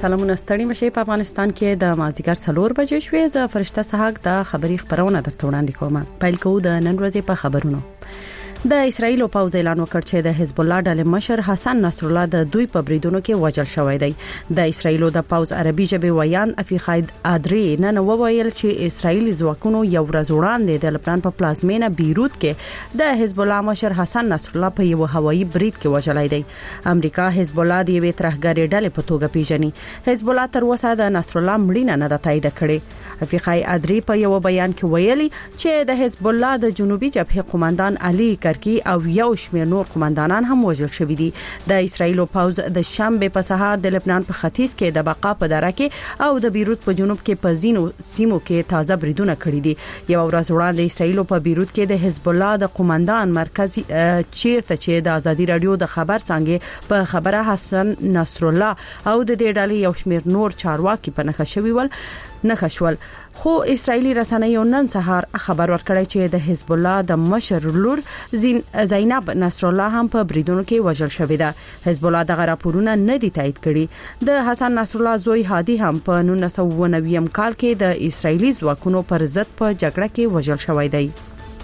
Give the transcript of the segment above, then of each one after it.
سلامونه ستړي مشه په افغانستان کې د مازیګر 4 بجې شوې ز فرشته سحق د خبري خبرونه درته وړاندې کوم. پیل کوو د نن ورځې په خبرونو. د اسرایل پوځ اعلان وکړ چې د حزب الله ډلې مشر حسن نصر الله د دوی په بریدونو کې وژل شوی دی. د اسرایل د پوځ عربي ژبه ویان افیقاید ادری نن وویل چې اسرایلی ځواکونو یو ورځ وړاندې د لبنان په پلازمینه بیروت کې د حزب الله مشر حسن نصر الله په یو هوایي برید کې وژلای دی. امریکا حزب الله د یوې ترهګرې ډلې په توګه پیژني. حزب الله تر اوسه د نصر الله مړینه نه د تایید کړي. افیقاید ادری په یو بیان کې ویلي چې د حزب الله د جنوبي جبهه قومندان علي کی او یو شمېر نور قومندانان هم وژل شوی دي. د اسرایل پوځ د شنبه په سهار د لبنان په ختیځ کې د بقا په دره کې او د بیروت په جنوب کې په زینو سیمو کې تازه بریدونه کړی دي. یو ورځ وړاندې اسرایل په بیروت کې د حزب الله د قومندان مرکزی چیرته چې د ازادي رادیو د خبر څنګه په خبره حسن نصر الله او د دې ډلې یو شمېر نور چارواکي په نخښول خو اسرایلی رسنیو نن سهار خبر ورکړی چې د حزب الله د مشر لور زینب نصر الله هم په بریدونو کې وژل شوې ده. حزب الله دغه راپورونه نه دي تایید کړي. د حسن نصر الله زوی هادي هم په 1990 کال کې د اسرایلی ځواکونو پر ضد په جګړه کې وژل شوی دی.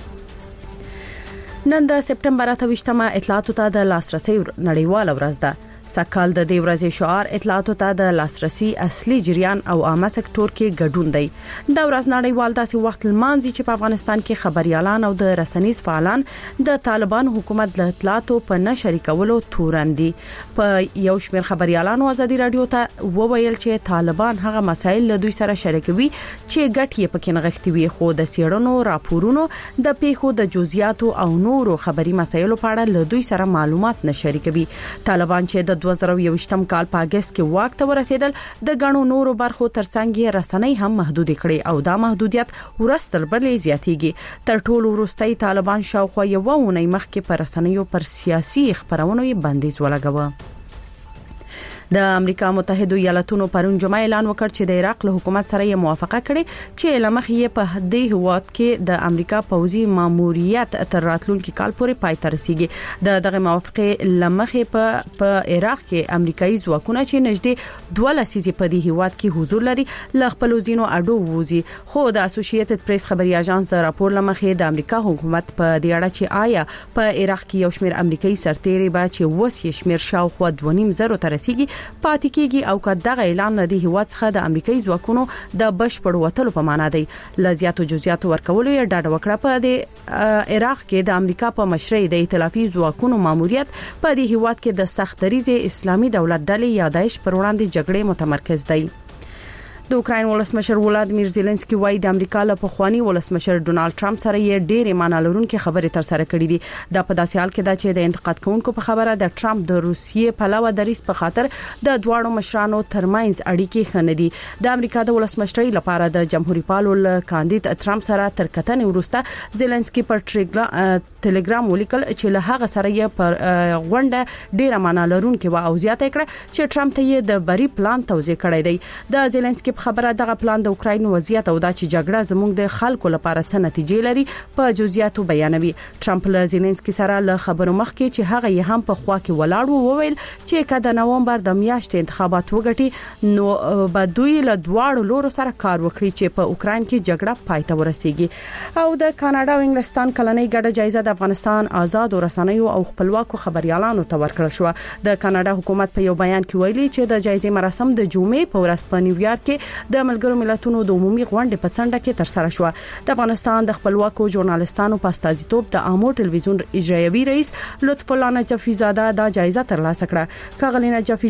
نن د سپټمبر 28مه اطلاعاتو ته د لاسرسي نړیواله ورځ ده. سکهال د دې ورځې شعار اطلاعاتو ته د لاسرسي اصلي جریان او عامه سکتور کې ګډون دی. دا ورځ نړیوال داسې وخت لمانځي چې په افغانستان کې خبريالان او د رسنیز فعالان د طالبان حکومت له اطلاعاتو په نشر کولو تورندي. په یو شمېر خبريالانو ازادي رادیو ته وویل چې طالبان هغه مسایل له دوی سره شریکوي چې ګټ یې پکې نغښتي وي خو د سیړنو راپورونو د پیښو د جزئیاتو او نورو خبري مسایلو په اړه له دوی سره معلومات نه شریکوي. طالبان چې د 2021م کال په اگست کې واک ته ورسېدل د غنو نورو برخو ترڅنګ رسنۍ هم محدود کړي او دا محدودیت ورستر بلې زیاتېږي. تر ټولو وروستي طالبان شاوخوا یو ونې مخکې پر رسنیو پر سیاسي خبرونو یې بندیز ولګاوه. د امریکا متحده ایالاتونو پرون جمعه اعلان وکړ چې د عراق له حکومت سره یې موافقه کړې چې لمخ یې په دې هواد کې د امریکا پوځي ماموریت تر راتلونکي کال پورې پای ته رسیږي. دغه موافقه لمخ په عراق کې امریکایي ځواکونه چې نږدې 2 لسیزې په دې هواد کې حضور لري ل خپل ځینو اډو ووزي. خو د اسوسییټډ پریس خبري اژانس د راپور لمخ د امریکا حکومت په دې اړه چې آیا په عراق کې یو شمېر امریکایي سرتیري به چې وسې شمېر شاوخوا 2.5 ته رسیږي پاتې کېږي او کداغه اعلان د هیواد څخه د امریکایي ځواکونو د بشپړ وټلو په معنا دی. لزیاتو جزئیاتو ورکولو یې ډاډ وکړه. په د عراق کې د امریکا په مشرۍ د ائتلافي ځواکونو ماموریت په دې هیواد کې د سخت دریزه اسلامي دولت ډلې یا داعش پر وړاندې جګړې متمرکز دی. د اوکراین ولسمشر ولادیمیر زيلنسکي وايي د امریکا له پخوانی ولسمشر ډونالد ټرمپ سره یې ډېرې معنی لرونکې خبرې تر سره کړې دي. دا په داسې حال کې ده چې د انتقاد کوونکو په خبره د ټرمپ د روسیې پلوه دریس په خاطر د دواړو مشرانو ترمنځ اړیکې خنه دي. د امریکا د ولسمشرۍ لپاره د جمهوریت پالو کاندید ټرمپ سره تر کتنې وروسته زيلنسکي پر ټلګرام ولیکل چې له هغه سره یې پر غونډه ډېره معنی لرونکې و او زیاته کړه چې ټرمپ ته یې د بری پلان توضیح کړی دی. د زيلنسکي خبره دغه پلان د اوکراین وضعیت او د جګړه زموږ د خلکو لپاره څه نتیجې لري په جزئیاتو بیانوي. ټرمپ له زيلنسکي سره له خبرو مخکې چې هغه یې هم په خوا کې ولاړ وویل چې کله د نومبر د میاشتې انتخابات وګټي نو به دوی له دواړو لورو سره کار وکړي چې په اوکراین کې جګړه پای ته ورسیږي. او د کاناډا او انګلستان کلنۍ ګډه جایزه د افغانستان آزاد رسنیو او خپلواکو خبريالانو ته ورکړل شو. د کاناډا حکومت په یو بیان کې ویلي چې د جایزې مراسم د جمعې په ورځ په نیویارک کې د ملګرو ملتونو د عمومي غونډې په څنډه کې تر سره شو. د افغانستان د خپلواکو ژورنالستانو په استازیتوب د امو ټلویزیون اجرایوي رئیس لطف الله نجفي زاده دا جایزه ترلاسه کړه. کاغلی نجفي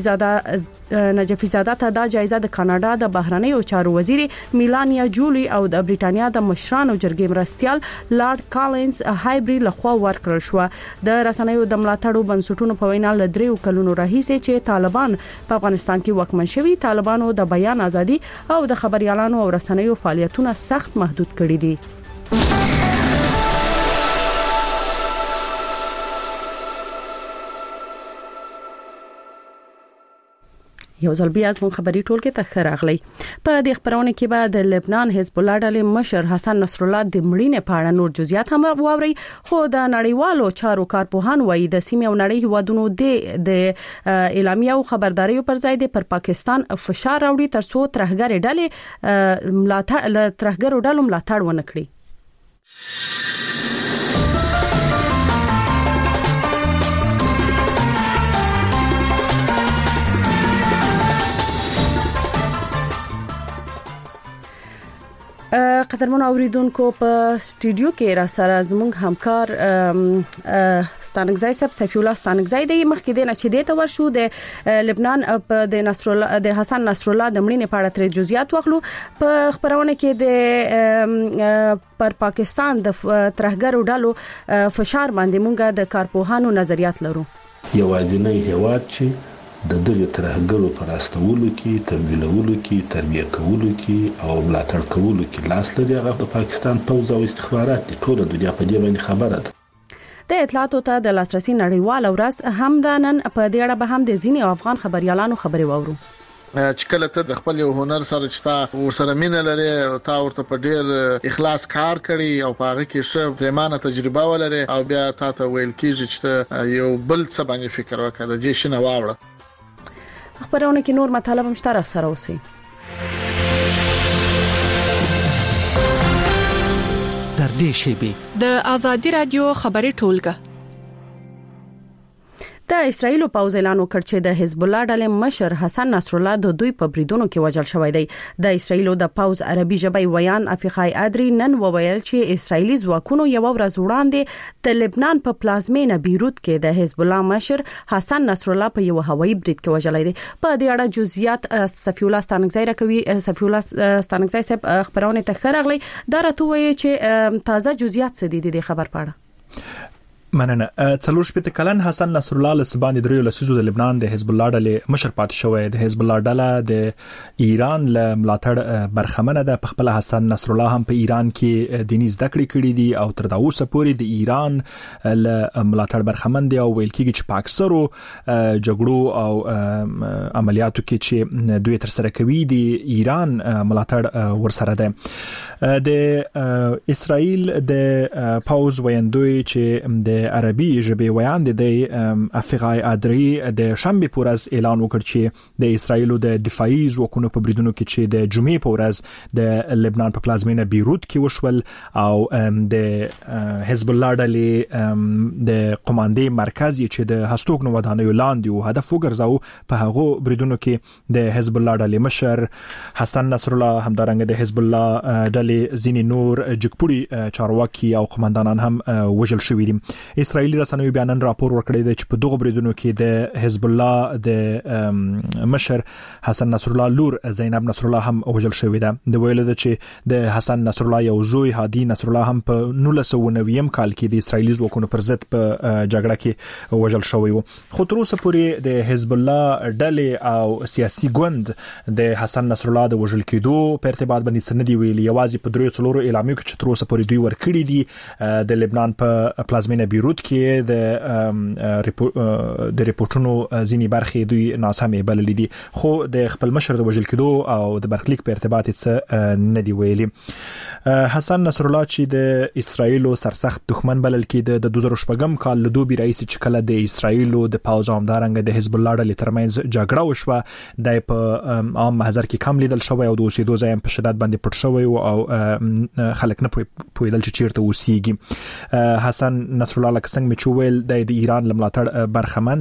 زاده ته دا جایزه د کاناډا د بهرنیو چارو وزیر میلانیا جولی او د بریټانیا د مشرانو جرګې مرستيال لارډ کالینز هایبری لخوا ورکړل شو. د رسنیو د ملاتړو بنسټونو په وینا ل 3 کلونو راهیسې چې طالبان په افغانستان کې واکمن شوي طالبانو د بیان ازادي او د خبريالانو او رسنیو فعالیتونه سخت محدود کړي دي. یو ځل بیا زموږ خبري ټولګه ته خراغلی په دې خبرونه کې به د لبنان حزب الله ډلې مشر حسن نصر الله د مړینې په اړه نور جزئیات هم واوري خو د نړیوالو چارو کارپوهان وایي د سیمې او نړۍ هیوادونو د اعلامیه او خبرداري پر ځای د پاکستان فشار راوړي ترڅو ترهګر ډلې ملاتړ ونه کړي. قدرمن اوریدونکو په سټوډیو کې را سره زموږ همکار ستانګزای صاحب سفی الله ستانګزای د مخکې د نچې د تور شو د لبنان د حسن نصر الله د مړینې په اړه تر جزئیات واخلو په خبرونه کې د پر پاکستان د ترهګر ډلو فشار باندې مونږه د کارپوهانو نظریات لرو. یو ځینې هیواد چې د دغه ترهګرو پر استولو کې تمویلولو کې تربیه کولو کې او ملاتړ کولو کې لاس لري هغه د پاکستان پوځ او استخبارات ټول دنیا په دې باندې خبره ده. د اطلاعاتو ته د لاسرسي نړیوال ورځ هم د نن په دې اړه به هم د ځینې افغان خبريالانو خبري وورو چې کله ته د خپل یو هنر سره چې تا ورسره مینه لري او تا ورته په ډیر اخلاص کار کړی او په هغه کې ښه پریمانه تجربه ولري او بیا تا ته ویل کیږي چې یو بل څه باندې فکر وکړه د دې شنه واوړه. خبرونه کې نور مطالب هم شته سره اوسئ. در دې شیبه د آزادی رادیو خبري ټولګه د اسرایل پوځ اعلان وکړ چې د حزب الله ډلې مشر حسن نصر الله د دوی په بریدونو کې وژل شوی دی. د اسرایل د پوځ عربي ژبې ویان افیقای ادري نن وویل چې اسرایلی ځواکونو یو ورځ وړاندې د لبنان په پلازمینه بیروت کې د حزب الله مشر حسن نصر الله په یو هوایي برید کې وژل دی. په دې اړه جزئیات سفی الله ستانګزای راکوي. سفی الله ستانګزای صاحب خبرونه ته خراغلی دا راته وایي چې تازه جزئیات څه دي د خبر پاړه. مننه. څلور شپږ کلن حسن نصر الله لسبان درې لسیزو د لبنان د حزب الله ډلې مشر پات شوی. د حزب الله ډله د ایران له ملاتړ برخمنه ده. په خپل حسن نصر الله هم په ایران کې دیني زده کړې کړې دي او تر دا اوسه پورې د ایران له ملاتړ برخمن دي او ویل کېږي چې په اکثرو جګړو او عملیاتو کې چې دوی تر سره کوي د ایران ملاتړ ورسره ده. د اسرائیل د پاوز ویندوی چې د عربي ژبې ویان د افیقای ادري د شنبه پورز اعلان وکړ چې د اسرائیل د دفاعي ځواکونو په بریدونو کې چې د جمعې پورز د لبنان په پلازمینه بیروت کې وشول او د حزب الله ډلې د قوماندې مرکز چې د هستوګنو ودانیو لاندې او هدف وګرځاو په هغه بریدونو کې د حزب الله ډلې مشر حسن نصر الله همدارنګه د حزب الله ډلې ځینې نور جګپوړي چارواکي او قوماندانان هم وژل شوي دي. اسرایلی رسنیو بیانن راپور ورکړی دی چې په دغه بریدونو کې د حزب الله د مشر حسن نصر الله لور زینب نصر الله هم وژل شوې ده. د ویل ده چې د حسن نصر الله یو زوی هادي نصر الله هم په 1990 کال کې د اسرایلی ځواکونو پر ضد په جګړه کې وژل شوی و. خو تر اوسه پورې د حزب الله ډلې او سیاسي ګوند د حسن نصر الله د وژل کېدو په ارتباط باندې سند دی ویلي. یوازې په 3 اعلامیو کې چې تر اوسه پورې دوی ورکړي دي د لبنان په پلازمینه بیروت کې د ریپورتونو ځینی برخې دوی ناسمې بللې دي خو د خپل مشر د وژل کېدو او د برخلیک په ارتباط څه نه دی ویلي. حسن نصر الله چې د اسرایل سرسخت دښمن بلل کېده د 2014 کال له دوبي رئیس چې کله د اسرایل د پاوځ همدارنګ د حزب الله ډلې ترمنځ جګړه وشوه د په عام محضر کې کم لیدل شوی او د اوسېدو ځای په شدت باندې پټ شوی او خلک نه پوهیدل چې چیرته اوسېږي. حسن نصر الله لکه څنګه چوول د ایران لملاتړ برخمن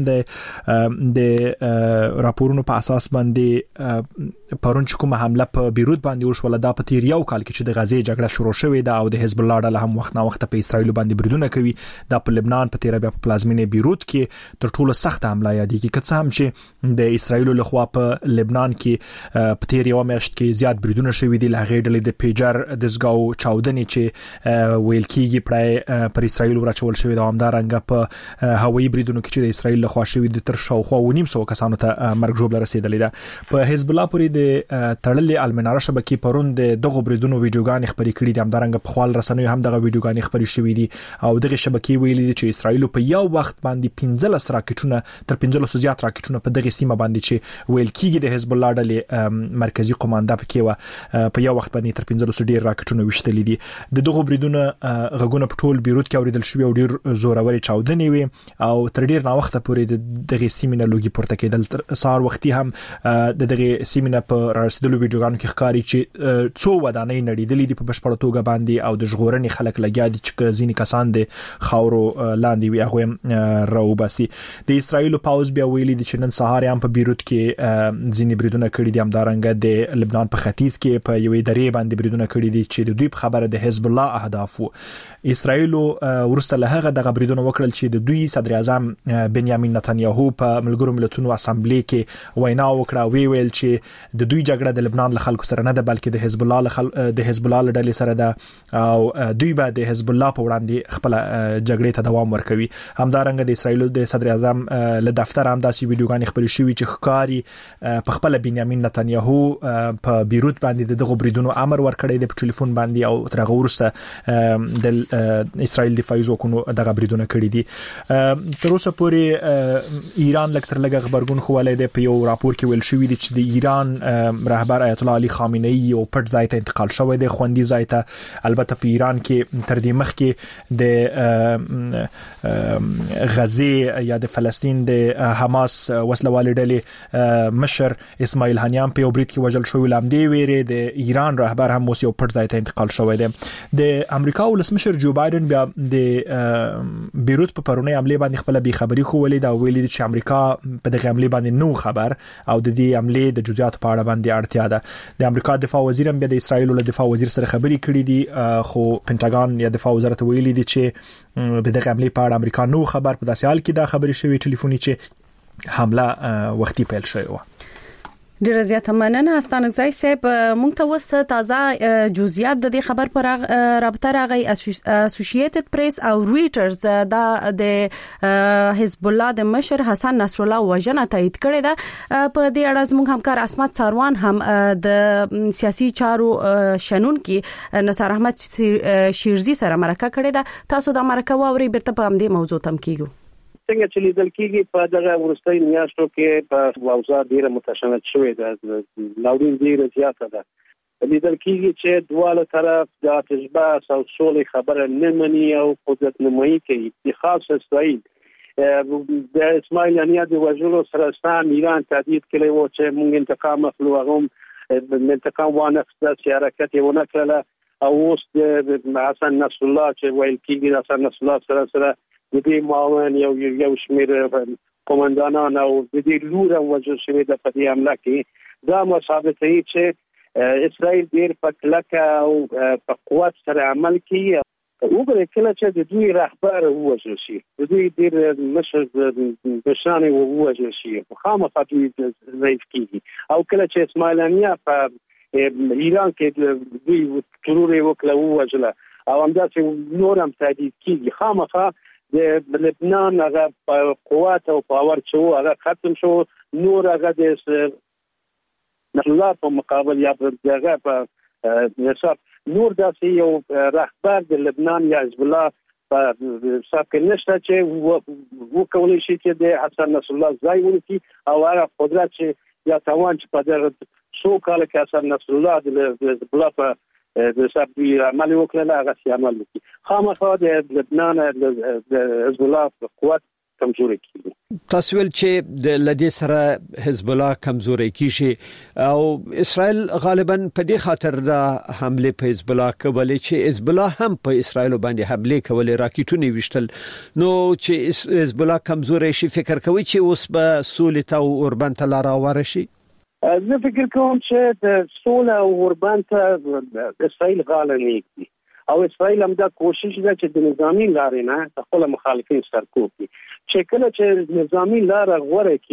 د راپورونو په اساس باندې پرون چې کومه حمله په بیروت باندې وشوله دا په تیر یو کال کې چې د غزې جګړه شروع شوې ده او د حزب الله ډله هم وخت نه وخت په اسرایل باندې بریدونه کوي. دا په لبنان په تیر بیا په پلازمینه بیروت کې تر ټولو سخت حمله یادېږي که څه هم چې د اسرایل له خوا په لبنان کې په تیر یو میاشت کې زیات بریدونه شوې دي. له غېډلې د پیجر د زګاو چاودنې چې ویل کېږي پر اسرایل ورچول شوې شوې د همدارنګه په هوایي بریدونو کې چې د اسرایل له خوا شوې د تر شاوخوا 900 کسانو ته مرګ ژوبله رسیدلې ده. په حزب الله پورې د تړلې المناره شبکې پرون د دغه بریدونو ویډیوګان خبرې کړې دي. همدارنګه په خپل رسنیو هم دغه ویډیوګان خبرې شوې دي او دغه شبکې ویلي دي چې اسرایل په یو وخت باندې 15 راکټونه تر 15 زیات راکټونه په دغه سیمه باندې چې ویل کیږي د حزب الله ډلې مرکزی قومانده پکې و په یو وخت باندې تر 15 ډیر راکټونه وشتلې دي. د دغه بریدونو غږونه په ټول بیروت کې اوریدل شوی او ډیر زوروري چاودنې وي او تر ډیر نا وخت پورې دغه سیمه نه لوګي پورته کېدل. سار وختي هم دغه سیمه په رسیدلو ویډیوګانو کې ښکاري چې څو ودانۍ نړیدلې دي په بشپړ توګه باندې او د ژغورنې خلک لګیا دي چې ځینې کسان د خاورو لاندې وي هغه راوباسي. د اسرایل پاوز بیا ویلي دي چې نن سهار هم په بیروت کې ځینې بریدونه کړي دي. همدارنګه د لبنان په ختیځ کې په یوې درې باندې بریدونه کړي دي چې د دوی په خبره د حزب الله اهداف وو. اسرایل ورسته له هغه دغه بریدونه وکړل چې د دوی صدر اعظم بنیامین نتنیاهو په ملګرو ملتونو اسامبلې کې وینا وکړه. ویل چې د دوی جګړه د لبنان له خلکو سره نه ده بلکې د حزب الله له ډلې سره ده او دوی به د حزب الله په وړاندې خپل جګړې ته دوام ورکوي. همدارنګه د اسرایل د صدر اعظم له دفتر هم داسې ویډیوګان خبرې شوې چې ښکاري په خپل بنیامین نتنیاهو په بیروت باندې دغه بریدونو امر ورکړی دی په ټلیفون باندې او تر هغه وروسته د اسرایل دفاعي ځواکونو دغه بریدونه کړي دي. تر اوسه پورې ایران لکتر لګ خبرګون خوالې دی په یو راپور کې ویل شوی دی چې د ایران رهبر آیت الله علي خامنه ای او پټ ځای ته انتقال شوی دی خوندي ځای ته. البته په ایران کې تر دې مخکې د غزه یا د فلسطین د حماس وسلوال ډلې مشر اسماعیل هانیان په برید کې وژل شوی لامدې ویره د ایران رهبر هم اوس یو پټ ځای ته انتقال شوی دی. د امریکا ولسمشر جو بایدن بیا د بیروت په پرونی حمله باندې خپل بي خبري خولې دا ویلي چې امریکا په دغه حمله باندې نو خبر او د دې حمله د جزئیات په اړه باندې اړتیا ده. د امریکا دفاع وزیر هم بیا د اسرایل له دفاع وزیر سره خبري کړې دي خو پینټاګون یا دفاع وزارت ویلي دي چې د دغه حمله په اړه امریکا نو خبر په داسې حال کې دا خبري شوی ټلیفوني چې حمله وختي پیل شوی و. ډیره زیاته مننه استانک ځای صاحب. مونږ ته وسته تازه جزئیات د دې خبر پر رابطه راغی. اسوسییټډ پریس او رويټرز دا د حزب الله د مشر حسن نصر الله وژنه تایید کړې ده. په دې اړه زموږ همکار اسمت ساروان هم د سیاسي چارو شنن کې نصر احمد شیرزي سره مرکه کړې ده. تاسو دا مرکه واوري بیرته په همدې موضوع تم کیږو. څنګه چې لیدل کېږي په دغه ورستۍ میاشتو کې په اوضاع ډیره متشنج شوې ده. لاورین ډیره زیاته ده. لیدل کېږي چې دواله طرف د اتشباس او سولې خبره نه مني او قدرت نمایي کوي. د خاص اسرائیل د اسماعیل هانیه د وژلو سره سم ایران تهدید کړی و چې موږ انتقام اخلو. هغه انتقام وانخسته چې حرکت یې ونه کړله او اوس د حسن نصر الله چې ویل کېږي حسن نصر الله سره د دې معاون یو شمېر قومندانان او د دې لور وجه شوی د په حمله کې دا ثابتوي چې اسرائیل ډیر په کلکه او په قوت سره عمل کوي. وګورئ کله چې د دوی رهبر ووژل شي د دوی ډیر مشر بشانه ووژل شي خامخا دوی ضعیف کیږي او کله چې اسماعیل هانیه په ایران کې دوی ترور وکړه ووژل او همداسې نور هم تهدید کیږي. خامخا د لبنان هغه قوت او پاور چې هغه ختم شو نور هغه د الله په مقابل یا دغه په حساب نور داسې یو رهبر د لبنان یا حزب الله په حساب کې نشته چې وکولای شي چې د حسن نصر الله ځای ونیسي او هغه قدرت چې یا توان چې په دغه څو کال کې حسن نصر الله د حزب الله په د سبي عمل وکړل هغه سي عمل وکړي. خامخا د لبنان د حزب الله قوت کمزوري کیږي. تاسو ول چې د لدې سره حزب الله کمزوري کیږي او اسرائیل غالبا په دې خاطر د حمله په حزب الله کولې چې حزب الله هم په اسرائیل باندې حمله کولې راکټونه وشتل نو چې حزب الله کمزوري شي فکر کوي چې اوس به سولې ته او اوربان ته لار ورشي. زه فکر کوم چې د سوله او اوربان ته اسرائیل غاړه نیږي او اسرائیل هم دا کوشش ده چې د نظامی لارې نه خپل مخالفین سرکوب کړي. چې کله چې نظامی لار غوړه کی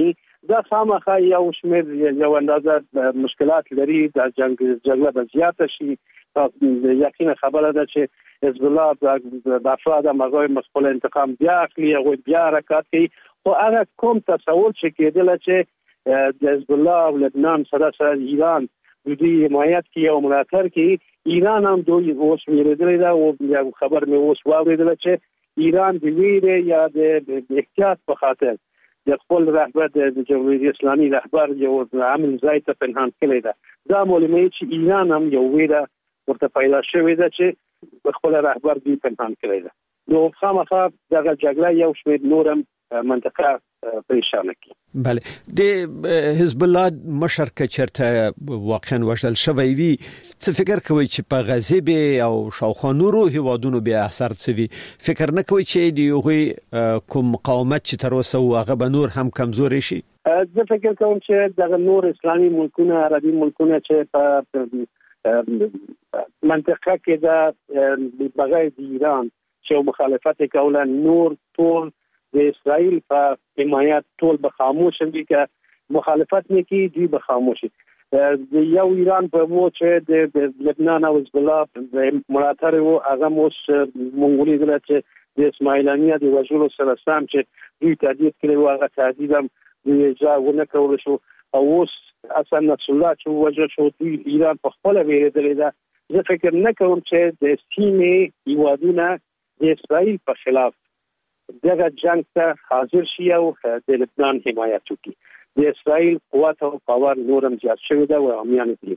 دا خامخا یو شمېر یو اندازه مشکلات لري د جګړه به زیاته شي. یقینا خبره ده چې حزب الله د افراد مغوی مسئول انتقام بیا اخلي او بیا حرکت کوي. خو هغه کوم تصور چې کېدل چې د حزب الله او لبنان سره ایران د دې حمایت کوي او ملاتړ کوي، ایران هم دوی اوس ویریدل دا او خبر مې اوس واوریدل چې ایران د ویره یا د احتیاط په خاطر د خپل رهبر د جمهوریت اسلامي رهبر یو عامل ځای ته پنهان کړی ده. دا معلومه چې ایران هم یو ویره ورته پیدا شوې ده چې خپل رهبر دی پنهان کړی ده. نو خامخا دغه جګړه یو شمېر نورم منطقه پریشانه کی. بله د حزب الله مشر کچرته واقعا وشل شوی وی څه فکر کوي چې په غزه او شاوخوا نورو هیوادونو به اثر څوي؟ فکر نه کوي چې دی یو کوم مقاومت چې تر اوسه هغه به نور هم کمزوري شي؟ زه فکر کوم چې دغه نور اسلامي ملکونه عربي ملکونه چې په منطقه کې د بغیر د ایران چې مخالفت کوله نور ټول د اسرائیل په حمایت ټول به خاموش دي، که مخالفت نه کوي دوی به خاموش دي. د یو ایران په مو چې د لبنان او حزب الله ملاتړ وو هغه موس مونږولي دل چې د اسماعیلانیه د وژلو سره سم چې دوی تهدید کړي هغه تهدید هم د اجازه کول شو او اوس حسن نصر الله چې وژل شو دوی ایران په خپل ویریدل ده. زه فکر نه کوم چې د سیمې هیوادونه د اسرائیل په خلاف دغه جنگ ته حاضر شي او د لبنان حمایت وکړي. د اسرائیل قوت او پاور نورم زیات شوی دا او امیان دي.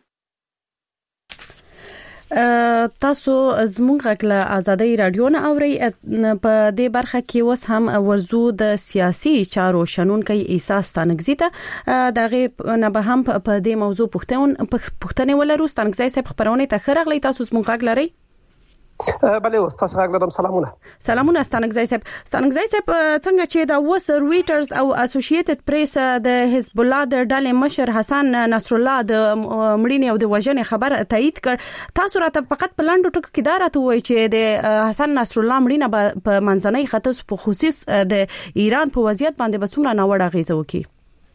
تاسو زموږ غږ آزادۍ رادیو نه اوري په دې برخه کې وس هم ورزو د سیاسي چارو شنونکي احساس تنګزیته دغه نه به هم په دې موضوع پوښتنه ولرو. ستنګزای صاحب خبرونه ته خرغلی تاسو زموږ غږ لري؟ بله استاد غږ سلامونه ستنګزای صاحب څنګه چې دا وس رويټرز او اسوسییټډ پریس د حزب الله د ډلې مشر حسن نصر الله د مړینې او د وژنې خبر تایید کړ، تاسو راته فقط په لاندو ټکو کې دا راته وایي چې د حسن نصر الله مړینه په منځنۍ ختیځ په خصوص د ایران په وضعیت باندې به څومره ناوړه اغیزه وکړي؟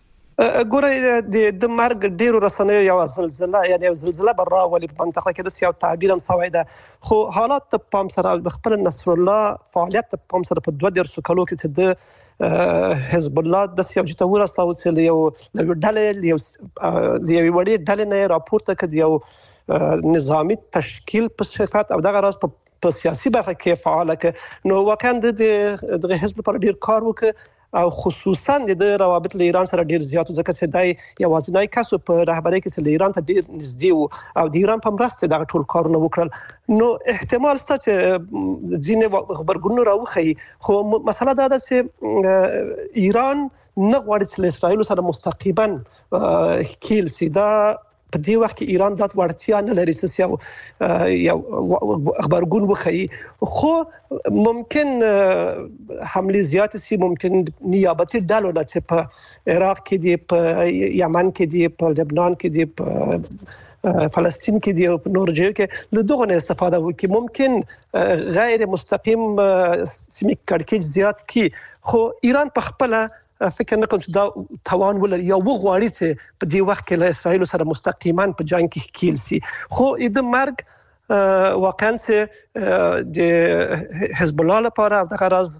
ګوره د مرګ ډیرو رسنیو یو زلزلہ یعنی یو زلزلہ برا ولې په منطقه کې د یو تعبیر هم سوی ده، خو حالات ته پام سره خپل نصر الله فعالیت ته پام سره په 2000 کلو کې د حزب الله د یو جتور اساو چې یو ډلې یو وړي ډلې نه راپورته کړي یو نظامی تشکیل په شکایت او دغه راز په سیاسي برخه کې فعال ک نو وکند د حزب پر ډیر کار وکړي او خصوصا د روابط له ایران سره ډیر زیات ځکه چې دای یوازینی کس په رهبری کې له ایران ته ډیر نږدې وو او د ایران په مرسته دغه ټول کارونه وکړل. نو احتمال شته چې ځینې خبرګون راوخی، خو مسله دا ده چې ایران نه غواړي چې له اسرائیل سره مستقیما کېل سي. دا په دې وخت کې ایران د وړتیا نه لري چې یو خبرګون وخی، خو ممکن حمله زیات سي، ممکن نیابتي ډلو چې په عراق کې دي، په یمن کې دي، په لبنان کې دي، په فلسطین کې دي او په نور ځایو کې له دغه نه استفاده وکړي. ممکن غیر مستقیم سیمه کړکېچ زیات کی، خو ایران په خپل فکر نه کوم چې دا توان ولري یا وغواړي چې په دې وخت کې له اسرائیل سره مستقیما په جنگ کې کېل سي. خو د مرګ واقعا چې د حزب الله لپاره دغه راز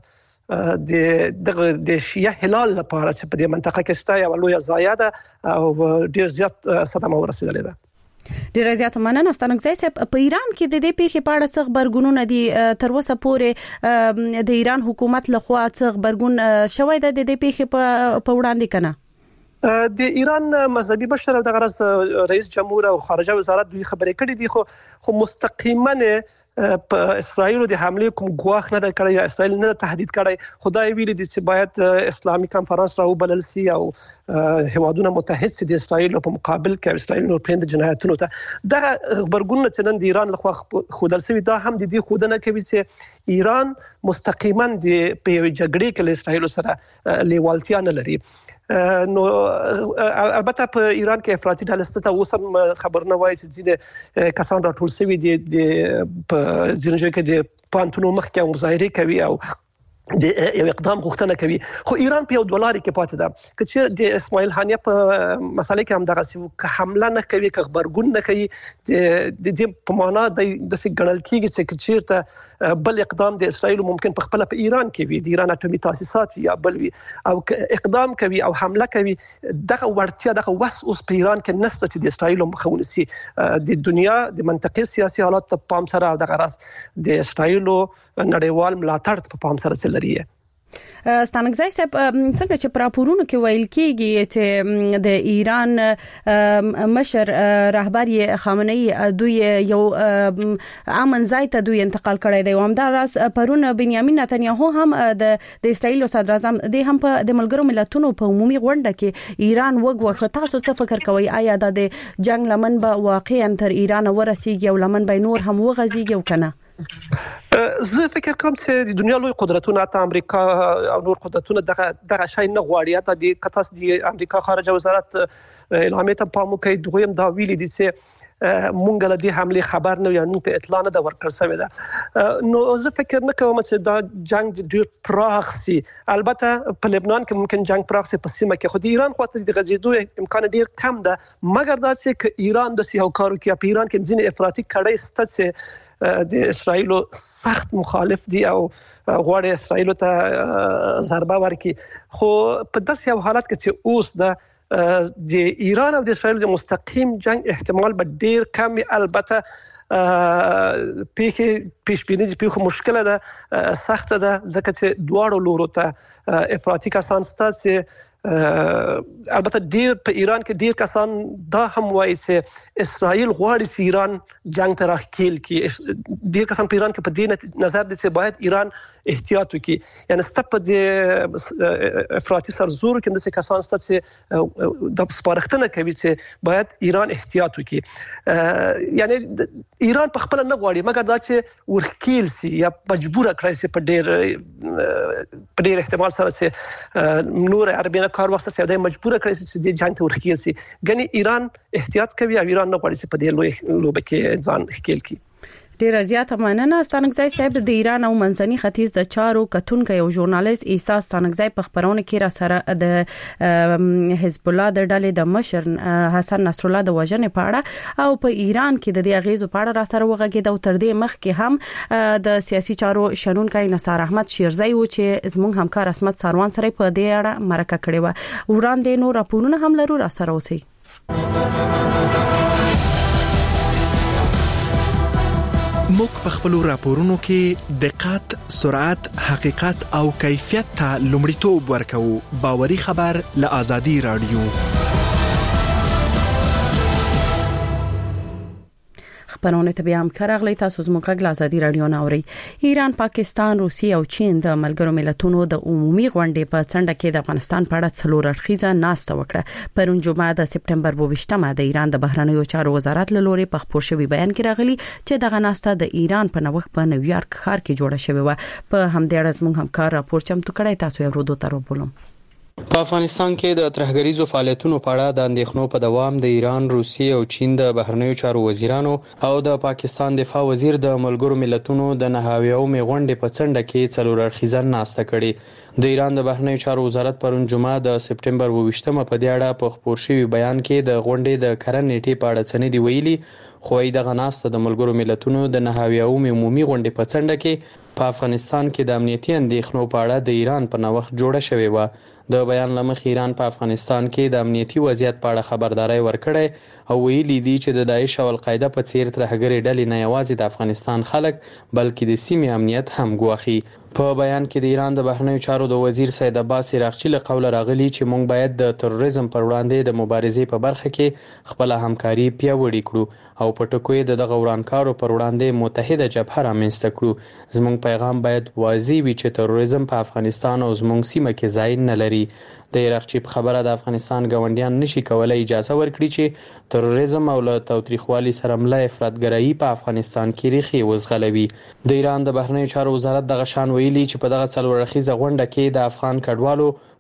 د شیعه هلال لپاره چې په دې منطقه کې شته یو لوی ضایعه ده او ډیر زیات صدمه ورسېدلې ده. ډیر زیات مننه ستنګزای صاحب. په ایران کې د دې پیښې په اړه څه خبرګونونه دي تر اوسه پورې د ایران حکومت لخوا څه خبرګون شوی ده د دې پیښې په وړاندې کنه؟ د ایران مذهبي مشر دغه راز رئیس جمهور او خارجه وزارت دوی خبرې کړې دي، خو مستقیما په اسرائیل د حمله کوم ګواښ نه کړی یا اسرائیل نه تهدید کړی. خدای ویلي دي چې باید اسلامي کانفرنس راو بلل سي او هوادونه متحد سي د اسرائیل په مقابل کې اسرائیل نور پند جنایتونو ته دغه خبرګون چې نن د ایران لخوا خودل سوي دا هم د دې خودنه کوي چې ایران مستقیما د په جګړې کې له اسرائیل سره لیوالتیا نه لري. نو البته په ایران کې افراطي ډلې ستاسو اوس خبر نه وایي چې ځینې کسان راټول شوي دي په ځینې ځای کې د پانتونو مخ کې مظاهره کوي او د یو اقدام غوښتنه کوي. خو ایران په یو دولاري کې پاتې ده چې د اسماعیل هانیه په مسالې کې هم دغه څه حمله نه کوي، خبرګون نه کوي. د دې په معنا د ګڼل کېږي چې چیرته بل اقدام د اسرایل ممکن په خپل په ایران کې وي، د ایران اټومي تاسیسات یا بل وي، او اقدام کوي او حمله کوي، دغه ورتیا دغه وس اوس په ایران کې نشته چې د اسرایل مخه ونیسي. د دنیا د منطقي سیاسي حالات په پام سره او دغه راس د اسرایل نړیوال ملاتړ په پام سره لري. ستانګزای صاحب څنګه چې پراپورونو کې ویل کېږي چې د ایران مشر رهبر خامنه‌ای دوی یو امن ځای ته دوی انتقال کړی دی. همداراز پرون بنیامین نتنیاهو هم د اسرایل صدر اعظم د هم په د ملګرو ملتونو په عمومي غونډه کې ایران وګوخه. تاسو څه فکر کوئ؟ آیا د جنگ لمن به واقعا تر ایران ورسیږي او لمن به نور هم وغځيږي او کنه؟ زه فکر کوم چې د دنیا لوی قدرتونه ته امریکا او نور قدرتونه دغه شای نه غواړي. ته د کتاس د امریکا خارجه وزارت اعلامیه ته پام کوي، دویم دا ویلي دي چې مونږ له دې حمله خبر نه یو په اطلاع نه دا ورکړ شوی ده. نو زه فکر نه کوم چې دا جنگ ډیر پراخ سي. البته په لبنان کې ممکن جنگ پراخ سي، په سیمه کې خو د ایران خواته د غځېدو امکان ډیر کم ده، مګر دا چې ایران د سیاو کارو کې په ایران کې ځینې افراطي کړي ست د اسرایل سخت مخالف دي او غواړي اسرایل ته ضربه ورکړي. خو په داسې یو حالت کې چې اوس د ایران او د اسرایل د مستقیم جنگ احتمال به ډیر کم. البته پیش بینی په مشکله ده، سخت ده، ځکه چې دواړو لورو ته افراطي کسان ستاسو. البته ډیر په ایران کې ډیر کسان دا هم وایي چې اسرائیل غواړي چې ایران جنگ ته راخیل کی. ډیر کسان په ایران کې په دې نظر دي چې باید ایران احتیاط وکړي. یعنی ستپ د افراطي سرزور کې د کسان ست چې د سپارښتنه کوي چې باید ایران احتیاط وکړي. یعنی ایران په خپل نه غواړي، مګر دا چې ورکیل سي یا مجبور کړی سي په ډیر احتمال سره چې نور عربینه کار وخت سي د مجبور کړی سي د جنگ ته ورکیل سي. ګنې ایران احتیاط کوي او ایران نه غواړي چې په دې لوبه کې ځان ښکیل کړي. ډیر زیات مننه ستانګزای صاحب. د ایران او منځني ختیځ د چارو کتونکو یو ژورنالیست ایسا ستانګزای په خبرونه کې را سره د حزب الله د ډلې د مشر حسن نصر الله د وژنې په اړه او په ایران کې د دې اغیزو په اړه را سره وغږید. او تر دې مخکې هم د سیاسي چارو شنونکو نثار احمد شیرزی و چې زموږ همکار اسمت ساروان سره په دې اړه مرکه کړې و. وړاندې نو راپورونه هم لرو، را سره اوسئ. موږ په خپل راپورونو کې دقت، سرعت، حقیقت او کیفیت ته لومړیتوب ورکوو. باوري خبر له آزادي رادیو. خبرونه ته بیا هم کارغلی تاسو زموږ غږ آزادي رادیو ناوري. ایران، پاکستان، روسیه او چین د ملګرو ملتونو د عمومي غونډې په څنډه کې د افغانستان په اړه څلور اړخیزه ناسته وکړه. پرون جمعه د سپټمبر 22مه د ایران د بهرنیو چارو وزارت له لوري په خبر شوی بیان کې راغلی چې دغه ناسته د ایران په نوښت په نیویارک ښار کې جوړه شوې و. په همدې اړه زموږ همکار راپور چمتو کړی، تاسو یې ورودو تر وبولم. په افغانستان کې د ترهګریزو فعالیتونو په اړه د اندېښنو په دوام د ایران، روسیې او چین د بهرنیو چارو وزیرانو او د پاکستان دفاع وزیر د ملګرو ملتونو د 9 غونډې په څنډه کې څلور اړخیزه ناسته کړې. د ایران د بهرنیو چارو وزارت پرون جمعه د سپټمبر 22مه په دې اړه په خبر شوی بیان کې د غونډې د کرن نیټې په اړه څه دی ویلي. خو دغه ناسته د ملګرو ملتونو د 9 عمومي غونډې په څنډه کې په افغانستان کې د امنیتي اندېښنو په اړه د ایران په نوښت جوړه شوې و. د بیان لمخ ایران په افغانستان کې د امنیتي وضعیت په اړه خبرداري ورکړې او ویلي دي چې د داعش او القاعده په څیر ترهګري ډلې نه یوازې د افغانستان خلک بلکې د سیمې امنیت هم ګواخي. په بیان کې د ایران د بهرنیو چارو د وزیر سید عباس عراقچی له قوله راغلی چې موږ باید د تروریزم پر وړاندې د مبارزې په برخه کې خپل همکاري پیاوړې کړو او په ټکو د دغه ورانکارو پر وړاندې متحده جبهه رامنځته کړو. زموږ پیغام باید واضح وي چې تروریزم په افغانستان او زموږ سیمه کې ځای نه لري. د عراقچی په خبره د افغانستان ګاونډیان نشي کولای اجازه ورکړي چې تروریزم او له تاوتریخوالي سره مله افراطګرایي په افغانستان کې ریښې وزغلوي. د ایران د بهرنیو چارو وزارت دغه شان ویلي چې په دغه څلور اړخیزه غونډه کې د افغان کډوالو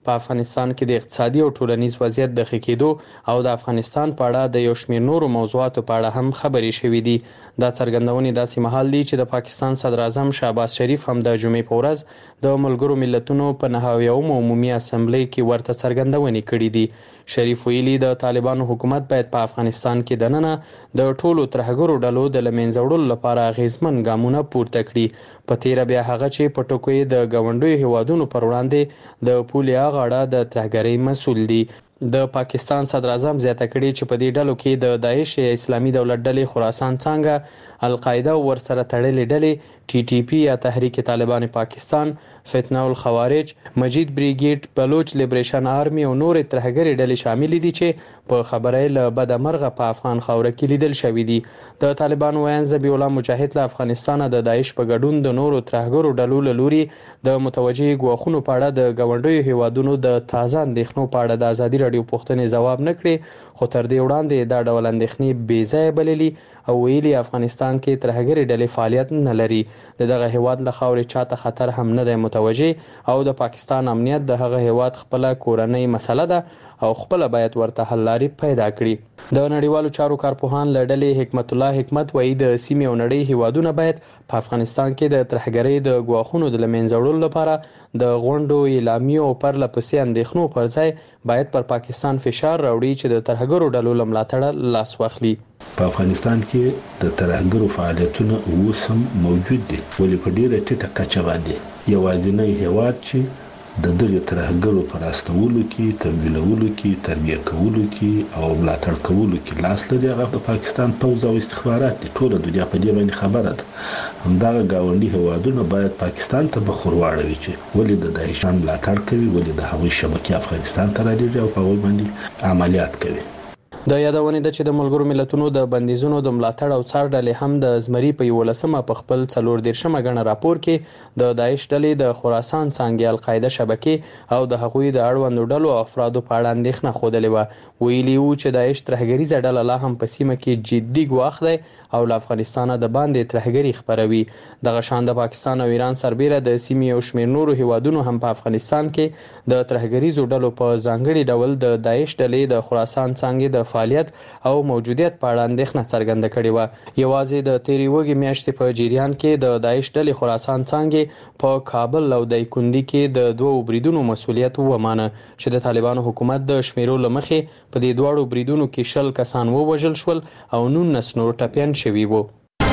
په افغانستان کې د اقتصادي او ټولنیز وضعیت د ښه کېدو او د افغانستان په اړه د یو شمېر نورو موضوعاتو په اړه هم خبرې شوې دي. دا څرګندونې داسې مهال دي چې د پاکستان صدر اعظم شهباز شریف هم د جمعې په ورځ د ملګرو ملتونو په 99 عمومي اسمبلی کې ورته څرګندونې کړې دي. شریف ویلي د طالبانو حکومت باید په افغانستان کې دننه د ټولو ترهګرو ډلو د لمنځه وړلو لپاره اغیزمن ګامونه پورته کړي. په تیره بیا هغه چې په ټکو د ګاونډیو هیوادونو پر وړاندې د پولیا غاړه د ترهګرۍ مسؤل دي. د پاکستان صدر اعظم زیاته کړي چې په دې ډلو کې د داعش اسلامي دولت ډلې خراسان څنګه القاعده ورسره تړلې ډلې ټي ټي پی یا تحریک طالبان پاکستان، فتنه الخوارج، مجید بریګیډ، بلوچ لیبریشن آرمی او نور ترهګري ډلې شامل دي چې په خبرای له بد مرغه په افغان خاوره کې لیدل شوې دي. د طالبان وایي ذبیح الله مجاهد له افغانستان د داعش په ګډون د نورو ترهګرو ډلو له لوري د متوجه غواخونو په اړه د ګاونډیو هیوادونو د تازه اندېښنو په اړه د ازادي راډیو پوښتنې جواب نه کړي، خو تر دې وړاندې دا ډول اندېښنې بې ځایه بللي او ویلي افغانستان کې ترهګري ډلې فعالیت نه لري. دغه هیواد له خاورې چاته خطر هم نه دی متوجه او د پاکستان امنیت د هغه هیواد خپل کورنۍ مسله ده او خپل باید ورته حل لاري پیدا کړي. د نړیوالو چارو کارپوهان لړلې حکمت الله حکمت وایي د سیمې او نړۍ هیوادونه باید په افغانستان کې د ترهګرۍ د غواخونو د لمنځه وړلو لپاره د غونډو اعلامیو او پرله پسې اندېښنو پر ځای باید پر پاکستان فشار راوړي چې د ترهګرو ډلو له ملاتړه لاس واخلي. په افغانستان کې د ترهګرو فعالیتونه اوس هم موجود دي، ولې په ډیره ټیټه کچه باندې. یوازینی هیواد چې د دغه ترهګرو پر راستولو کې، تمویلولو کې، تربیه کولو کې او ملاتړ کولو کې لاس لري هغه د پاکستان پوځ او استخبارات دي. ټوله دنیا په دې باندې خبره ده. همدغه ګاونډي هیوادونه باید پاکستان ته بخور واړوي چې ولې د داعشان ملاتړ کوي، ولې د هغوی شبکې افغانستان ته راځي او په هغوی باندې عملیات کوي. د یادونې ده چې د ملګرو ملتونو د بندیزونو د ملاتړ او څار ډلې هم د زمري په 11مه په خپل 14 غنه راپور کې د داعش ډلې د خراسان څنګه القاعده شبکې او د هغوی د اړوندو ډلو افرادو په اړه اندېښنه خوده و. ویلي وو چې داعش ترهګریزه ډله لا هم په سیمه کې جدي ګواښ دی او له افغانستانه د باندې ترهګري خبروي. دغه شان د پاکستان او ایران سربېره د سیمې او شمېر نورو هیوادونو هم په افغانستان کې د ترهګریزو ډلو په ځانګړي ډول د داعش ډلې د خراسان څنګه د فعالیت او موجودیت په اړه اندېښنه څرګنده کړې و. یوازې د تیری وګي میاشتې په جریان کې د داعش ډلې خراسان څنګه په کابل او دایکندي کې د دوه بریدونو مسولیت ومانه چې د طالبانو حکومت د شمیرو لمخې په دې دوه بریدونو کې 10 کسان ووژل شول او 19 نور ټپيان شوي وو.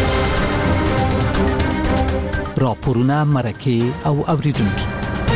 راپورونه مرکه او اوریدونکو.